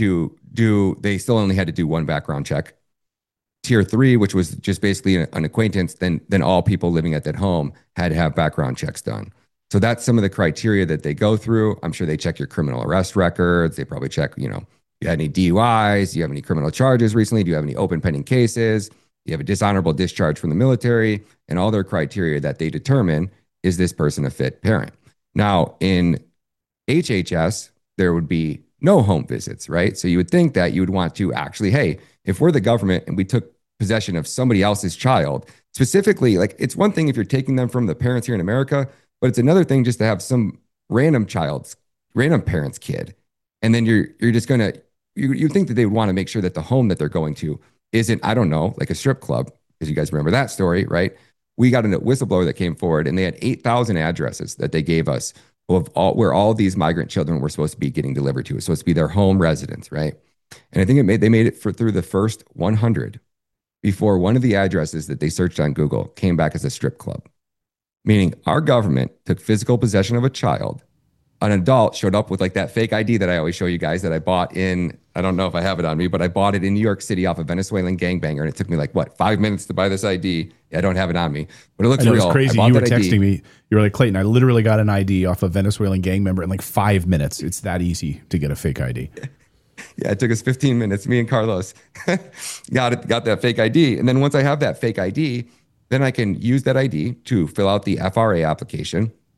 S3: they still only had to do one background check. Tier 3, which was just basically an acquaintance, then all people living at that home had to have background checks done. So that's some of the criteria that they go through. I'm sure they check your criminal arrest records. They probably check, you had any DUIs? Do you have any criminal charges recently? Do you have any open pending cases? Do you have a dishonorable discharge from the military? And all their criteria that they determine, is this person a fit parent? Now, in HHS, there would be no home visits, right? So you would think that you would want to actually, hey, if we're the government and we took possession of somebody else's child, specifically, like, it's one thing if you're taking them from the parents here in America, but it's another thing just to have some random parent's kid. And then you're just going to, you think that they would want to make sure that the home that they're going to isn't, I don't know, like a strip club, because you guys remember that story, right? We got a whistleblower that came forward and they had 8,000 addresses that they gave us of where all these migrant children were supposed to be getting delivered to. It was supposed to be their home residence, right? And I think they made it through the first 100 before one of the addresses that they searched on Google came back as a strip club. Meaning our government took physical possession of a child. An adult showed up with like that fake ID that I always show you guys that I bought I don't know if I have it on me, but I bought it in New York City off a Venezuelan gangbanger. And it took me 5 minutes to buy this ID. I don't have it on me, but it looks real.
S2: It's crazy. You were texting me. You were like, Clayton, I literally got an ID off a Venezuelan gang member in 5 minutes. It's that easy to get a fake ID.
S3: Yeah, it took us 15 minutes. Me and Carlos got that fake ID. And then once I have that fake ID, then I can use that ID to fill out the FRA application.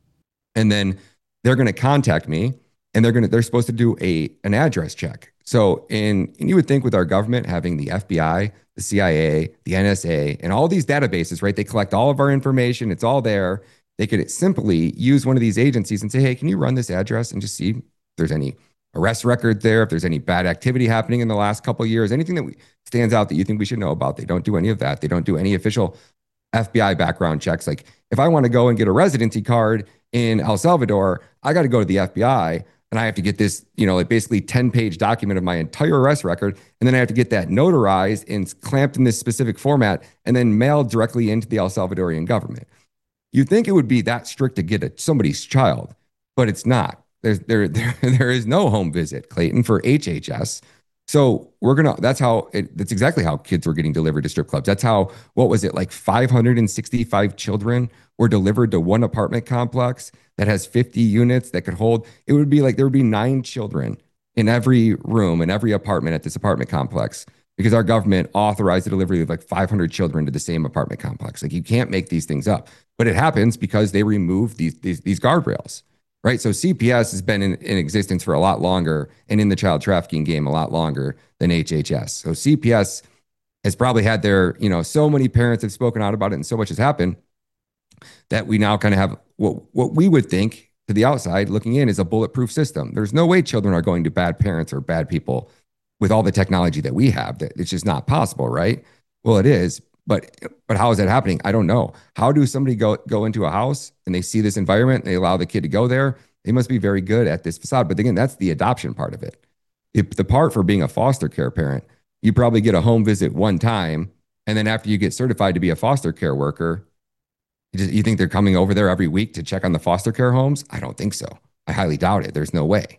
S3: And then they're going to contact me, and they're supposed to do an address check. So and you would think with our government having the FBI, the CIA, the NSA, and all these databases, right? They collect all of our information. It's all there. They could simply use one of these agencies and say, hey, can you run this address and just see if there's any arrest record there, if there's any bad activity happening in the last couple of years, anything that stands out that you think we should know about. They don't do any of that. They don't do any official FBI background checks. Like if I want to go and get a residency card in El Salvador, I got to go to the FBI and I have to get this, like basically 10-page document of my entire arrest record. And then I have to get that notarized and clamped in this specific format and then mailed directly into the El Salvadorian government. You'd think it would be that strict to get somebody's child, but it's not. There is no home visit, Clayton, for HHS. So that's exactly how kids were getting delivered to strip clubs. That's how, what was it, like 565 children were delivered to one apartment complex that has 50 units that could hold, it would be like there would be 9 children in every room, in every apartment at this apartment complex, because our government authorized the delivery of like 500 children to the same apartment complex. Like you can't make these things up, but it happens because they removed these guardrails. Right. So CPS has been in existence for a lot longer and in the child trafficking game a lot longer than HHS. So CPS has probably had their, so many parents have spoken out about it and so much has happened that we now kind of have what we would think to the outside looking in is a bulletproof system. There's no way children are going to bad parents or bad people with all the technology that we have. That it's just not possible. Right. Well, it is. But how is that happening? I don't know. How do somebody go into a house and they see this environment and they allow the kid to go there? They must be very good at this facade. But again, that's the adoption part of it. The part for being a foster care parent, you probably get a home visit one time. And then after you get certified to be a foster care worker, you think they're coming over there every week to check on the foster care homes? I don't think so. I highly doubt it. There's no way.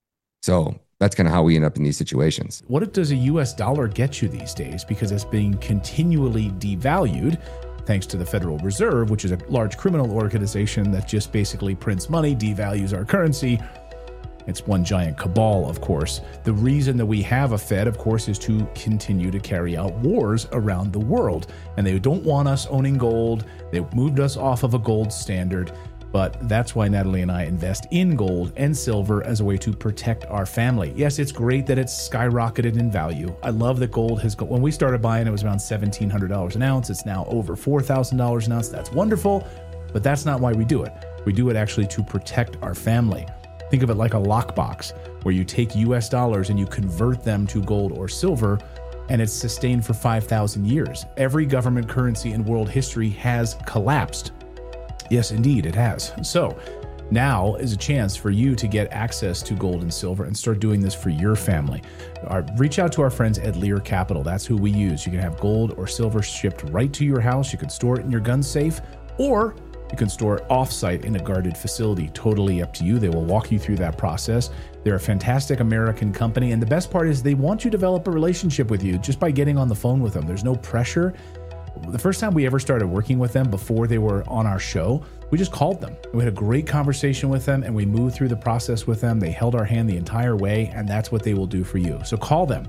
S3: So that's kind of how we end up in these situations.
S2: What does a US dollar get you these days? Because it's being continually devalued thanks to the Federal Reserve, which is a large criminal organization that just basically prints money, devalues our currency. It's one giant cabal, of course. The reason that we have a Fed, of course, is to continue to carry out wars around the world. And they don't want us owning gold. They moved us off of a gold standard. But that's why Natalie and I invest in gold and silver as a way to protect our family. Yes, it's great that it's skyrocketed in value. I love that gold has when we started buying, it was around $1,700 an ounce. It's now over $4,000 an ounce. That's wonderful, but that's not why we do it. We do it actually to protect our family. Think of it like a lockbox where you take US dollars and you convert them to gold or silver, and it's sustained for 5,000 years. Every government currency in world history has collapsed. Yes, indeed, it has. So now is a chance for you to get access to gold and silver and start doing this for your family. Reach out to our friends at Lear Capital. That's who we use. You can have gold or silver shipped right to your house. You can store it in your gun safe, or you can store it off-site in a guarded facility. Totally up to you. They will walk you through that process. They're a fantastic American company, and the best part is they want you to develop a relationship with you just by getting on the phone with them. There's no pressure. The first time we ever started working with them before they were on our show, we just called them. We had a great conversation with them and we moved through the process with them. They held our hand the entire way, and that's what they will do for you. So call them,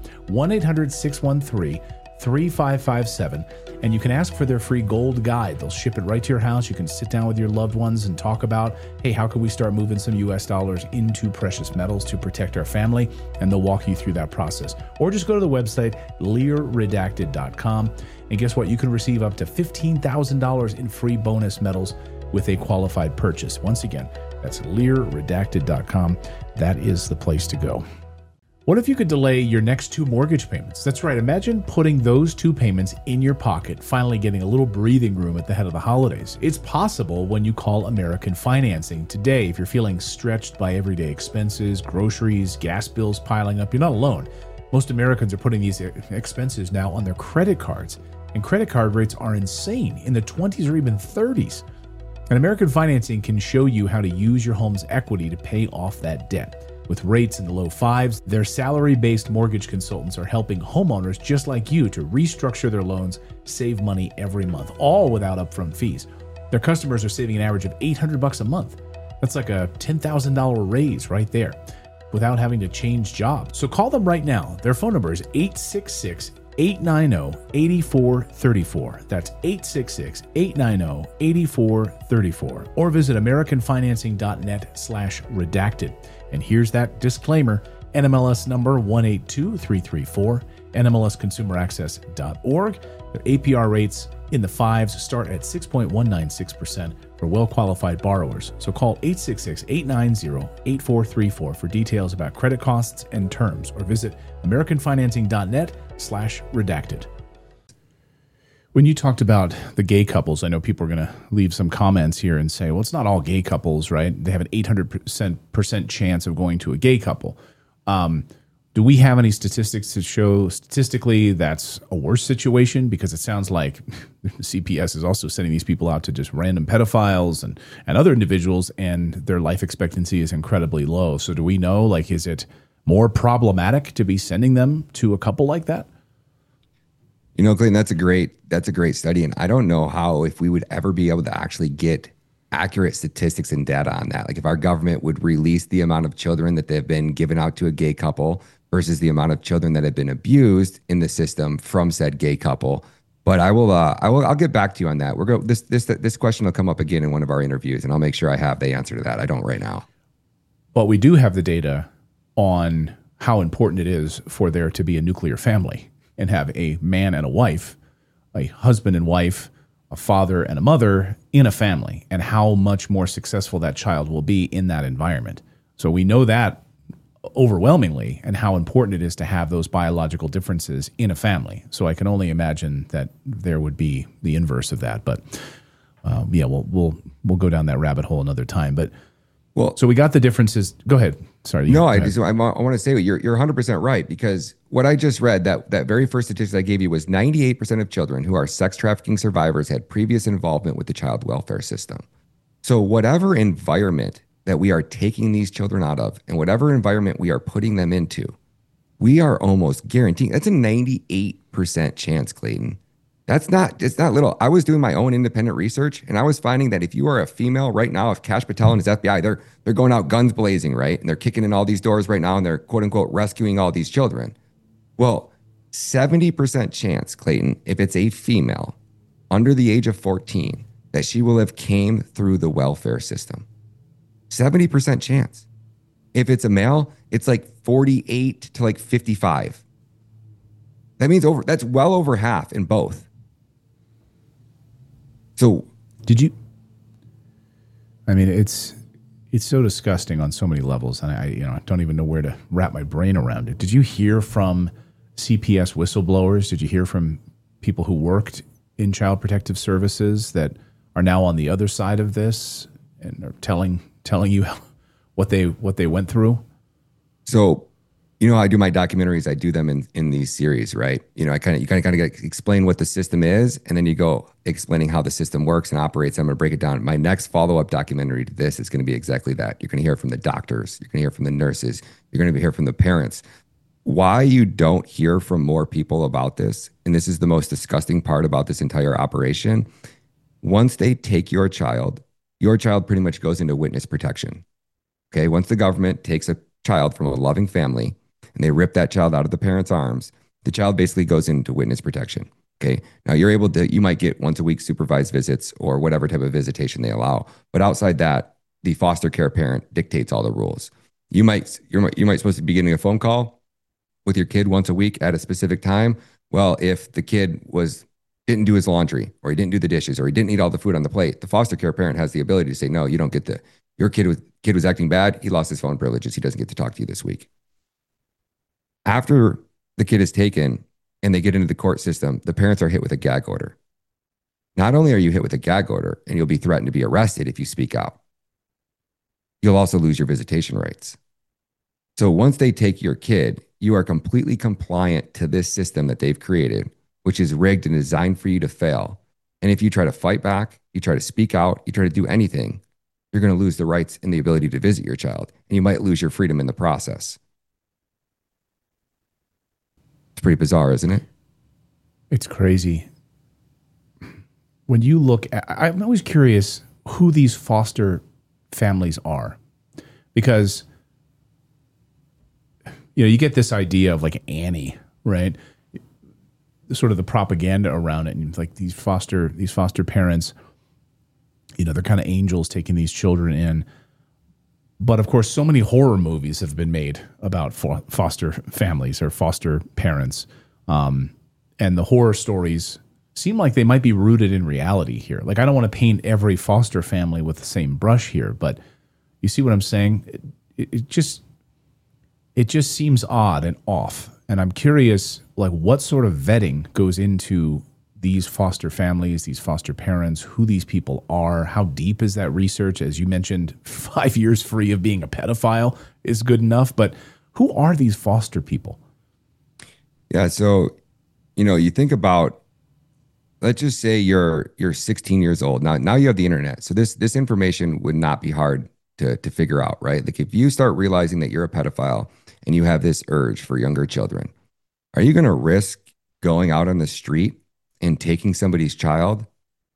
S2: 1-800-613-3557, and you can ask for their free gold guide. They'll ship it right to your house. You can sit down with your loved ones and talk about, hey, how can we start moving some US dollars into precious metals to protect our family? And they'll walk you through that process. Or just go to the website, learredacted.com. And guess what? You can receive up to $15,000 in free bonus metals with a qualified purchase. Once again, that's learredacted.com. That is the place to go. What if you could delay your next 2 mortgage payments? That's right. Imagine putting those 2 payments in your pocket, finally getting a little breathing room at the head of the holidays. It's possible when you call American Financing. Today, if you're feeling stretched by everyday expenses, groceries, gas bills piling up, you're not alone. Most Americans are putting these expenses now on their credit cards, and credit card rates are insane, in the 20s or even 30s. And American Financing can show you how to use your home's equity to pay off that debt. With rates in the low 5s, their salary-based mortgage consultants are helping homeowners just like you to restructure their loans, save money every month, all without upfront fees. Their customers are saving an average of $800 a month. That's like a $10,000 raise right there, without having to change jobs. So call them right now. Their phone number is 866 866-890-8434. That's 866-890-8434. Or visit AmericanFinancing.net/redacted. And here's that disclaimer. NMLS number 182334, NMLSConsumerAccess.org. Their APR rates in the fives start at 6.196% for well-qualified borrowers. So call 866-890-8434 for details about credit costs and terms, or visit AmericanFinancing.net/redacted. When you talked about the gay couples, I know people are going to leave some comments here and say, well, it's not all gay couples, right? They have an 800% chance of going to a gay couple. Do we have any statistics to show statistically that's a worse situation? Because it sounds like CPS is also sending these people out to just random pedophiles and other individuals, and their life expectancy is incredibly low. So do we know, like, is it more problematic to be sending them to a couple like that?
S3: You know, Clayton, that's a great study. And I don't know if we would ever be able to actually get accurate statistics and data on that. Like if our government would release the amount of children that they've been given out to a gay couple versus the amount of children that have been abused in the system from said gay couple. But I'll get back to you on that. This question will come up again in one of our interviews, and I'll make sure I have the answer to that. I don't right now.
S2: But we do have the data on how important it is for there to be a nuclear family and have a man and a wife, a husband and wife, a father and a mother in a family, and how much more successful that child will be in that environment. So we know that overwhelmingly, and how important it is to have those biological differences in a family. So I can only imagine that there would be the inverse of that. But we'll go down that rabbit hole another time. But so we got the differences. Go ahead. Sorry.
S3: No, I want to say you're 100% right, because what I just read, that very first statistic I gave you was 98% of children who are sex trafficking survivors had previous involvement with the child welfare system. So whatever environment that we are taking these children out of and whatever environment we are putting them into, we are almost guaranteeing. That's a 98% chance, Clayton. It's not little. I was doing my own independent research, and I was finding that if you are a female right now, if Kash Patel and his FBI, they're going out guns blazing, right? And they're kicking in all these doors right now, and they're quote unquote rescuing all these children. Well, 70% chance, Clayton, if it's a female under the age of 14, that she will have came through the welfare system. 70% chance. If it's a male, it's like 48 to like 55. That means that's well over half in both. So
S2: it's so disgusting on so many levels, and I don't even know where to wrap my brain around it. Did you hear from CPS whistleblowers? Did you hear from people who worked in Child Protective Services that are now on the other side of this and are telling you what they went through?
S3: So, I do my documentaries. I do them in these series, right? You kind of explain what the system is, and then you go explaining how the system works and operates. I'm going to break it down. My next follow-up documentary to this is going to be exactly that. You're going to hear from the doctors. You're going to hear from the nurses. You're going to hear from the parents. Why you don't hear from more people about this, and this is the most disgusting part about this entire operation, once they take your child pretty much goes into witness protection. Okay, once the government takes a child from a loving family and they rip that child out of the parent's arms, the child basically goes into witness protection. Okay, now you might get once a week supervised visits or whatever type of visitation they allow. But outside that, the foster care parent dictates all the rules. You might supposed to be getting a phone call with your kid once a week at a specific time. Well, if the kid didn't do his laundry, or he didn't do the dishes, or he didn't eat all the food on the plate, the foster care parent has the ability to say, no, you don't get your kid was acting bad. He lost his phone privileges. He doesn't get to talk to you this week. After the kid is taken and they get into the court system, the parents are hit with a gag order. Not only are you hit with a gag order and you'll be threatened to be arrested if you speak out, you'll also lose your visitation rights. So once they take your kid, you are completely compliant to this system that they've created, which is rigged and designed for you to fail. And if you try to fight back, you try to speak out, you try to do anything, you're going to lose the rights and the ability to visit your child. And you might lose your freedom in the process. It's pretty bizarre, isn't it?
S2: It's crazy. When you look at, I'm always curious who these foster families are, because, you get this idea of like Annie, right? sort of the propaganda around it, and like these foster parents, they're kind of angels taking these children in. But of course, so many horror movies have been made about foster families or foster parents, and the horror stories seem like they might be rooted in reality here. Like, I don't want to paint every foster family with the same brush here, but you see what I'm saying? It just seems odd and off. And I'm curious, like, what sort of vetting goes into these foster families, these foster parents, who these people are, how deep is that research? As you mentioned, 5 years free of being a pedophile is good enough, but who are these foster people?
S3: Yeah, so, you think about, let's just say you're 16 years old. Now you have the internet. So this information would not be hard to figure out, right? Like, if you start realizing that you're a pedophile and you have this urge for younger children, are you going to risk going out on the street and taking somebody's child?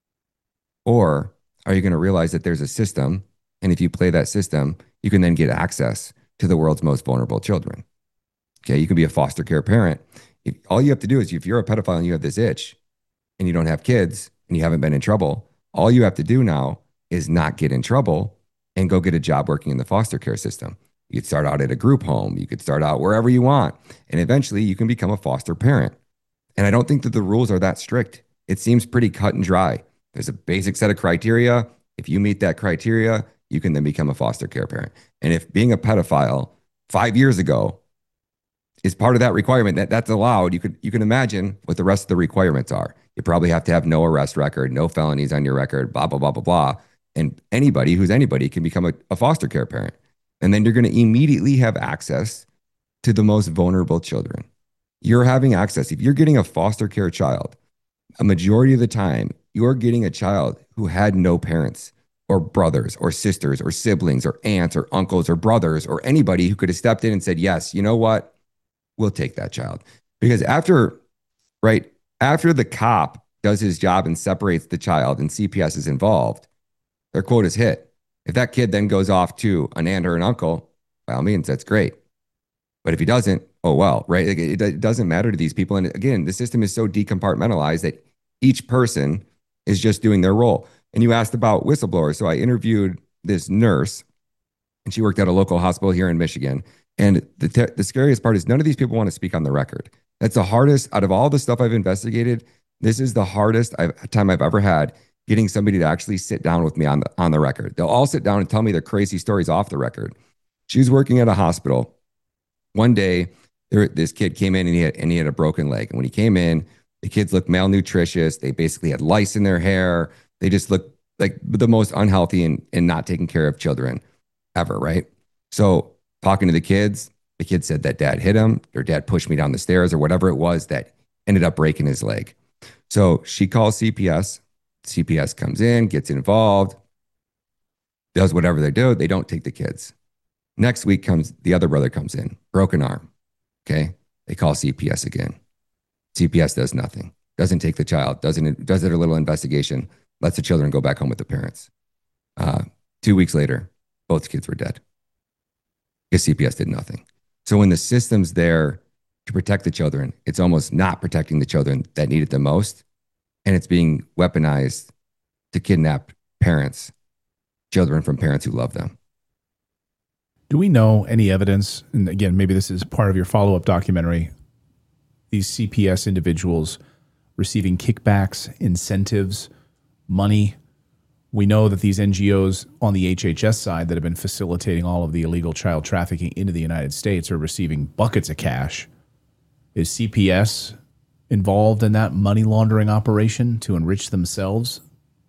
S3: Or are you going to realize that there's a system, and if you play that system, you can then get access to the world's most vulnerable children? Okay, you can be a foster care parent. All you have to do is, if you're a pedophile and you have this itch and you don't have kids and you haven't been in trouble, all you have to do now is not get in trouble and go get a job working in the foster care system. You could start out at a group home. You could start out wherever you want. And eventually you can become a foster parent. And I don't think that the rules are that strict. It seems pretty cut and dry. There's a basic set of criteria. If you meet that criteria, you can then become a foster care parent. And if being a pedophile 5 years ago is part of that requirement, that's allowed, you can imagine what the rest of the requirements are. You probably have to have no arrest record, no felonies on your record, blah, blah, blah, blah, blah. And anybody who's anybody can become a foster care parent. And then you're going to immediately have access to the most vulnerable children. You're having access. If you're getting a foster care child, a majority of the time, you're getting a child who had no parents or brothers or sisters or siblings or aunts or uncles or brothers or anybody who could have stepped in and said, yes, you know what? We'll take that child. Because after the cop does his job and separates the child and CPS is involved, their quote is hit. If that kid then goes off to an aunt or an uncle, by all means, that's great. But if he doesn't, oh well, right? It doesn't matter to these people. And again, the system is so decompartmentalized that each person is just doing their role. And you asked about whistleblowers. So I interviewed this nurse, and she worked at a local hospital here in Michigan. And the scariest part is none of these people want to speak on the record. That's the hardest out of all the stuff I've investigated. This is the hardest time I've ever had getting somebody to actually sit down with me on the record. They'll all sit down and tell me their crazy stories off the record. She was working at a hospital. One day, this kid came in and he had a broken leg. And when he came in, the kids looked malnutritious. They basically had lice in their hair. They just looked like the most unhealthy and not taking care of children ever, right? So talking to the kids said that dad hit him, or dad pushed me down the stairs, or whatever it was that ended up breaking his leg. So she calls CPS. CPS comes in, gets involved, does whatever they do. They don't take the kids. Next week the other brother comes in, broken arm. Okay. They call CPS again. CPS does nothing, doesn't take the child, does their little investigation, lets the children go back home with the parents. 2 weeks later, both kids were dead because CPS did nothing. So when the system's there to protect the children, it's almost not protecting the children that need it the most. And it's being weaponized to kidnap children from parents who love them.
S2: Do we know any evidence, and again, maybe this is part of your follow-up documentary, these CPS individuals receiving kickbacks, incentives, money? We know that these NGOs on the HHS side that have been facilitating all of the illegal child trafficking into the United States are receiving buckets of cash. Is CPS involved in that money laundering operation to enrich themselves?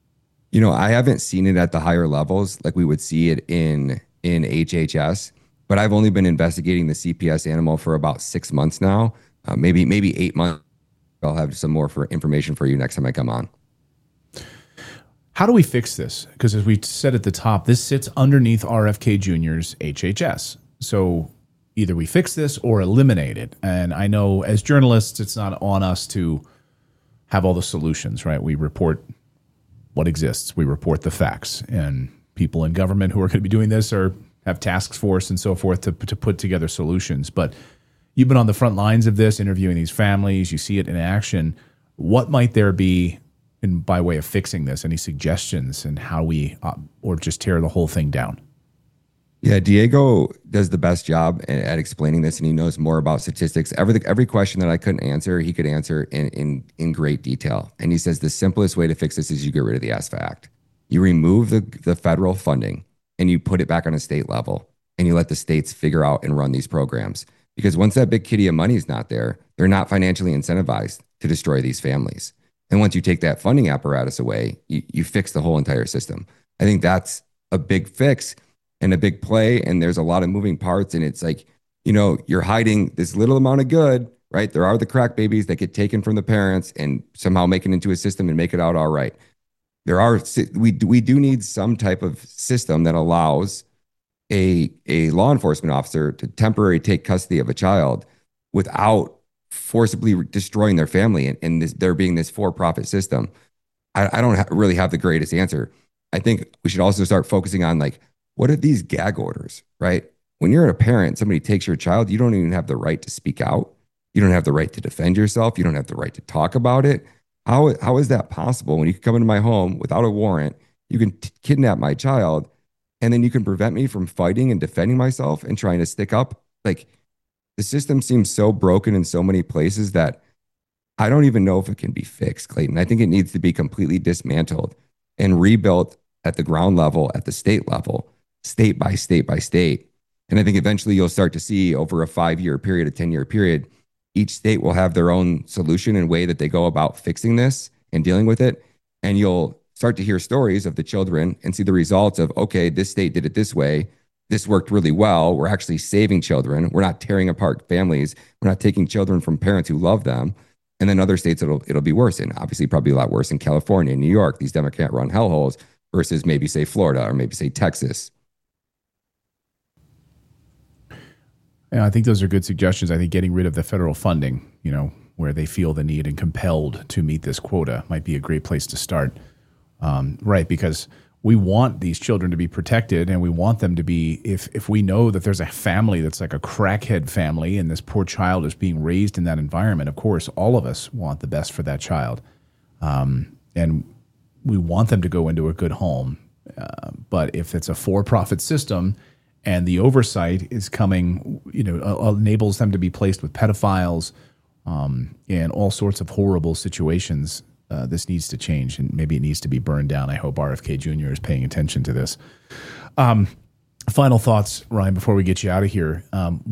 S3: I haven't seen it at the higher levels like we would see it in HHS, but I've only been investigating the CPS animal for about 6 months now, maybe 8 months. I'll have some more information for you next time I come on.
S2: How do we fix this? Because as we said at the top, this sits underneath RFK Jr.'s HHS. So either we fix this or eliminate it. And I know as journalists, it's not on us to have all the solutions, right? We report what exists. We report the facts. And people in government who are going to be doing this have task force and so forth to put together solutions. But you've been on the front lines of this, interviewing these families. You see it in action. What might there be by way of fixing this? Any suggestions and how we, or just tear the whole thing down?
S3: Yeah, Diego does the best job at explaining this, and he knows more about statistics. Every question that I couldn't answer, he could answer in great detail. And he says the simplest way to fix this is you get rid of the ASFA Act. You remove the federal funding and you put it back on a state level, and you let the states figure out and run these programs. Because once that big kitty of money is not there, they're not financially incentivized to destroy these families. And once you take that funding apparatus away, you fix the whole entire system. I think that's a big fix and a big play, and there's a lot of moving parts, and it's like, you're hiding this little amount of good, right? There are the crack babies that get taken from the parents and somehow make it into a system and make it out all right. We do need some type of system that allows a law enforcement officer to temporarily take custody of a child without forcibly destroying their family, and there being this for-profit system. I don't really have the greatest answer. I think we should also start focusing on, like, what are these gag orders, right? When you're a parent, somebody takes your child, you don't even have the right to speak out. You don't have the right to defend yourself. You don't have the right to talk about it. How is that possible? When you can come into my home without a warrant, you can kidnap my child, and then you can prevent me from fighting and defending myself and trying to stick up? Like, the system seems so broken in so many places that I don't even know if it can be fixed, Clayton. I think it needs to be completely dismantled and rebuilt at the ground level, at the state level, state by state by state. And I think eventually you'll start to see, over a 5-year period, a 10-year period, each state will have their own solution and way that they go about fixing this and dealing with it. And you'll start to hear stories of the children and see the results of, okay, this state did it this way. This worked really well. We're actually saving children. We're not tearing apart families. We're not taking children from parents who love them. And then other states, it'll be worse. And obviously probably a lot worse in California, New York, these Democrat-run hellholes, versus maybe, say, Florida, or maybe, say, Texas.
S2: Yeah, I think those are good suggestions. I think getting rid of the federal funding, where they feel the need and compelled to meet this quota, might be a great place to start. Right, because we want these children to be protected, and we want them to be, if we know that there's a family that's like a crackhead family and this poor child is being raised in that environment, of course, all of us want the best for that child. And we want them to go into a good home. But if it's a for-profit system and the oversight is coming, enables them to be placed with pedophiles and all sorts of horrible situations, this needs to change, and maybe it needs to be burned down. I hope RFK Jr. is paying attention to this. Final thoughts, Ryan, before we get you out of here.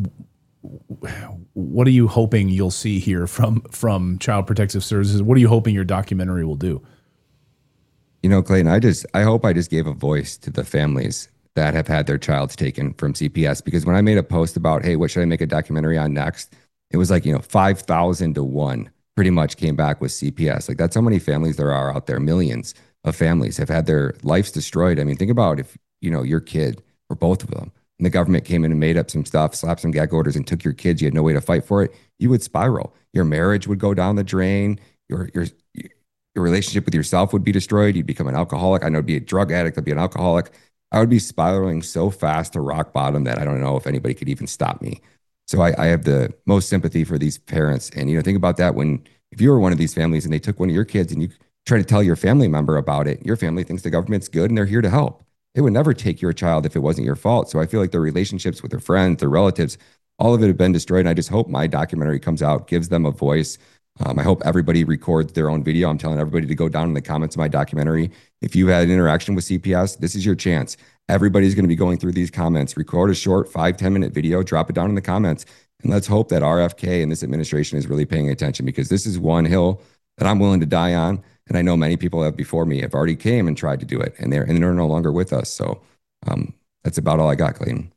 S2: What are you hoping you'll see here from Child Protective Services? What are you hoping your documentary will do?
S3: Clayton, I hope I just gave a voice to the families that have had their child taken from CPS, because when I made a post about, hey, what should I make a documentary on next? It was like, 5,000 to 1 pretty much came back with CPS. Like, that's how many families there are out there. Millions of families have had their lives destroyed. I mean, think about if, your kid, or both of them, and the government came in and made up some stuff, slapped some gag orders, and took your kids. You had no way to fight for it. You would spiral. Your marriage would go down the drain. Your relationship with yourself would be destroyed. You'd become an alcoholic. I know, it'd be a drug addict. I'd be an alcoholic. I would be spiraling so fast to rock bottom that I don't know if anybody could even stop me. So I have the most sympathy for these parents. And, think about that if you were one of these families and they took one of your kids and you try to tell your family member about it, your family thinks the government's good and they're here to help. They would never take your child if it wasn't your fault. So I feel like their relationships with their friends, their relatives, all of it have been destroyed. And I just hope my documentary comes out, gives them a voice. I hope everybody records their own video. I'm telling everybody to go down in the comments of my documentary. If you had an interaction with CPS, this is your chance. Everybody's going to be going through these comments. Record a short 5-10 minute video, drop it down in the comments. And let's hope that RFK and this administration is really paying attention, because this is one hill that I'm willing to die on. And I know many people have before me have already came and tried to do it, and they're no longer with us. So that's about all I got, Clayton.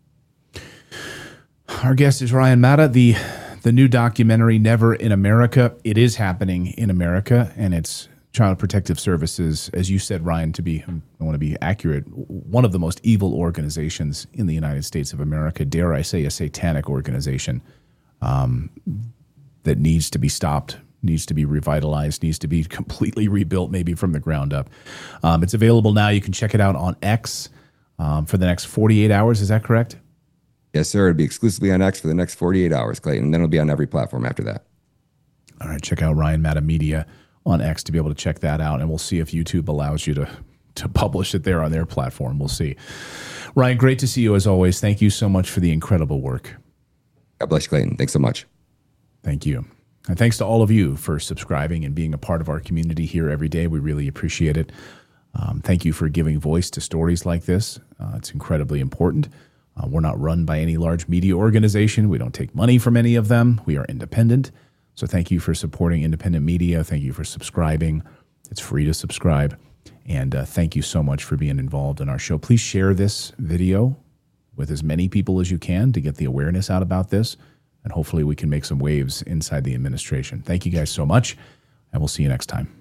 S2: Our guest is Ryan Matta. The new documentary, Never in America. It is happening in America, and it's Child Protective Services, as you said, Ryan, I want to be accurate, one of the most evil organizations in the United States of America, dare I say a satanic organization that needs to be stopped, needs to be revitalized, needs to be completely rebuilt, maybe from the ground up. It's available now. You can check it out on X for the next 48 hours. Is that correct?
S3: Yes, sir. It'll be exclusively on X for the next 48 hours, Clayton. And then it'll be on every platform after that.
S2: All right, check out Ryan Matta Media on X to be able to check that out. And we'll see if YouTube allows you to publish it there on their platform. We'll see. Ryan, great to see you as always. Thank you so much for the incredible work.
S3: God bless you, Clayton. Thanks so much.
S2: Thank you. And thanks to all of you for subscribing and being a part of our community here every day. We really appreciate it. Thank you for giving voice to stories like this. It's incredibly important. We're not run by any large media organization. We don't take money from any of them. We are independent. So thank you for supporting independent media. Thank you for subscribing. It's free to subscribe. And thank you so much for being involved in our show. Please share this video with as many people as you can to get the awareness out about this. And hopefully we can make some waves inside the administration. Thank you guys so much. And we'll see you next time.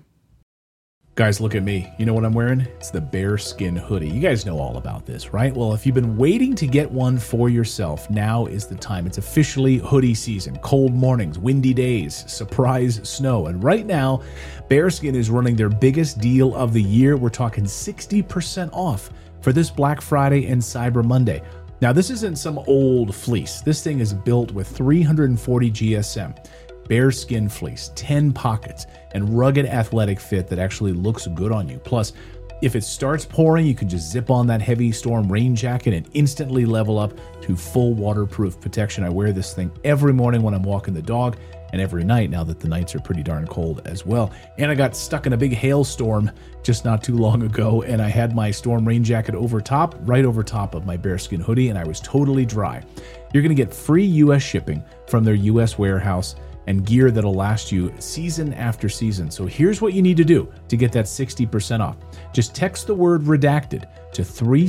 S2: Guys, look at me. You know what I'm wearing? It's the Bearskin hoodie. You guys know all about this, right? Well, if you've been waiting to get one for yourself, now is the time. It's officially hoodie season. Cold mornings, windy days, surprise snow. And right now, Bearskin is running their biggest deal of the year. We're talking 60% off for this Black Friday and Cyber Monday. Now, this isn't some old fleece. This thing is built with 340 GSM. Bearskin fleece, 10 pockets, and rugged athletic fit that actually looks good on you. Plus, if it starts pouring, you can just zip on that heavy storm rain jacket and instantly level up to full waterproof protection. I wear this thing every morning when I'm walking the dog and every night now that the nights are pretty darn cold as well. And I got stuck in a big hailstorm just not too long ago, and I had my storm rain jacket right over top of my Bearskin hoodie, and I was totally dry. You're going to get free U.S. shipping from their U.S. warehouse and gear that'll last you season after season. So here's what you need to do to get that 60% off. Just text the word redacted to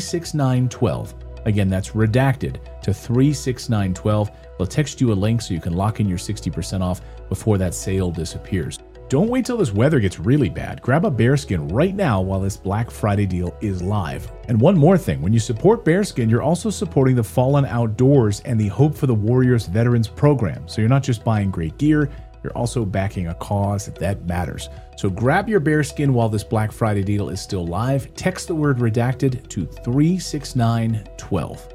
S2: 36912. Again, that's redacted to 36912. They'll text you a link so you can lock in your 60% off before that sale disappears. Don't wait till this weather gets really bad. Grab a Bearskin right now while this Black Friday deal is live. And one more thing, when you support Bearskin, you're also supporting the Fallen Outdoors and the Hope for the Warriors Veterans Program. So you're not just buying great gear, you're also backing a cause that matters. So grab your Bearskin while this Black Friday deal is still live. Text the word redacted to 36912.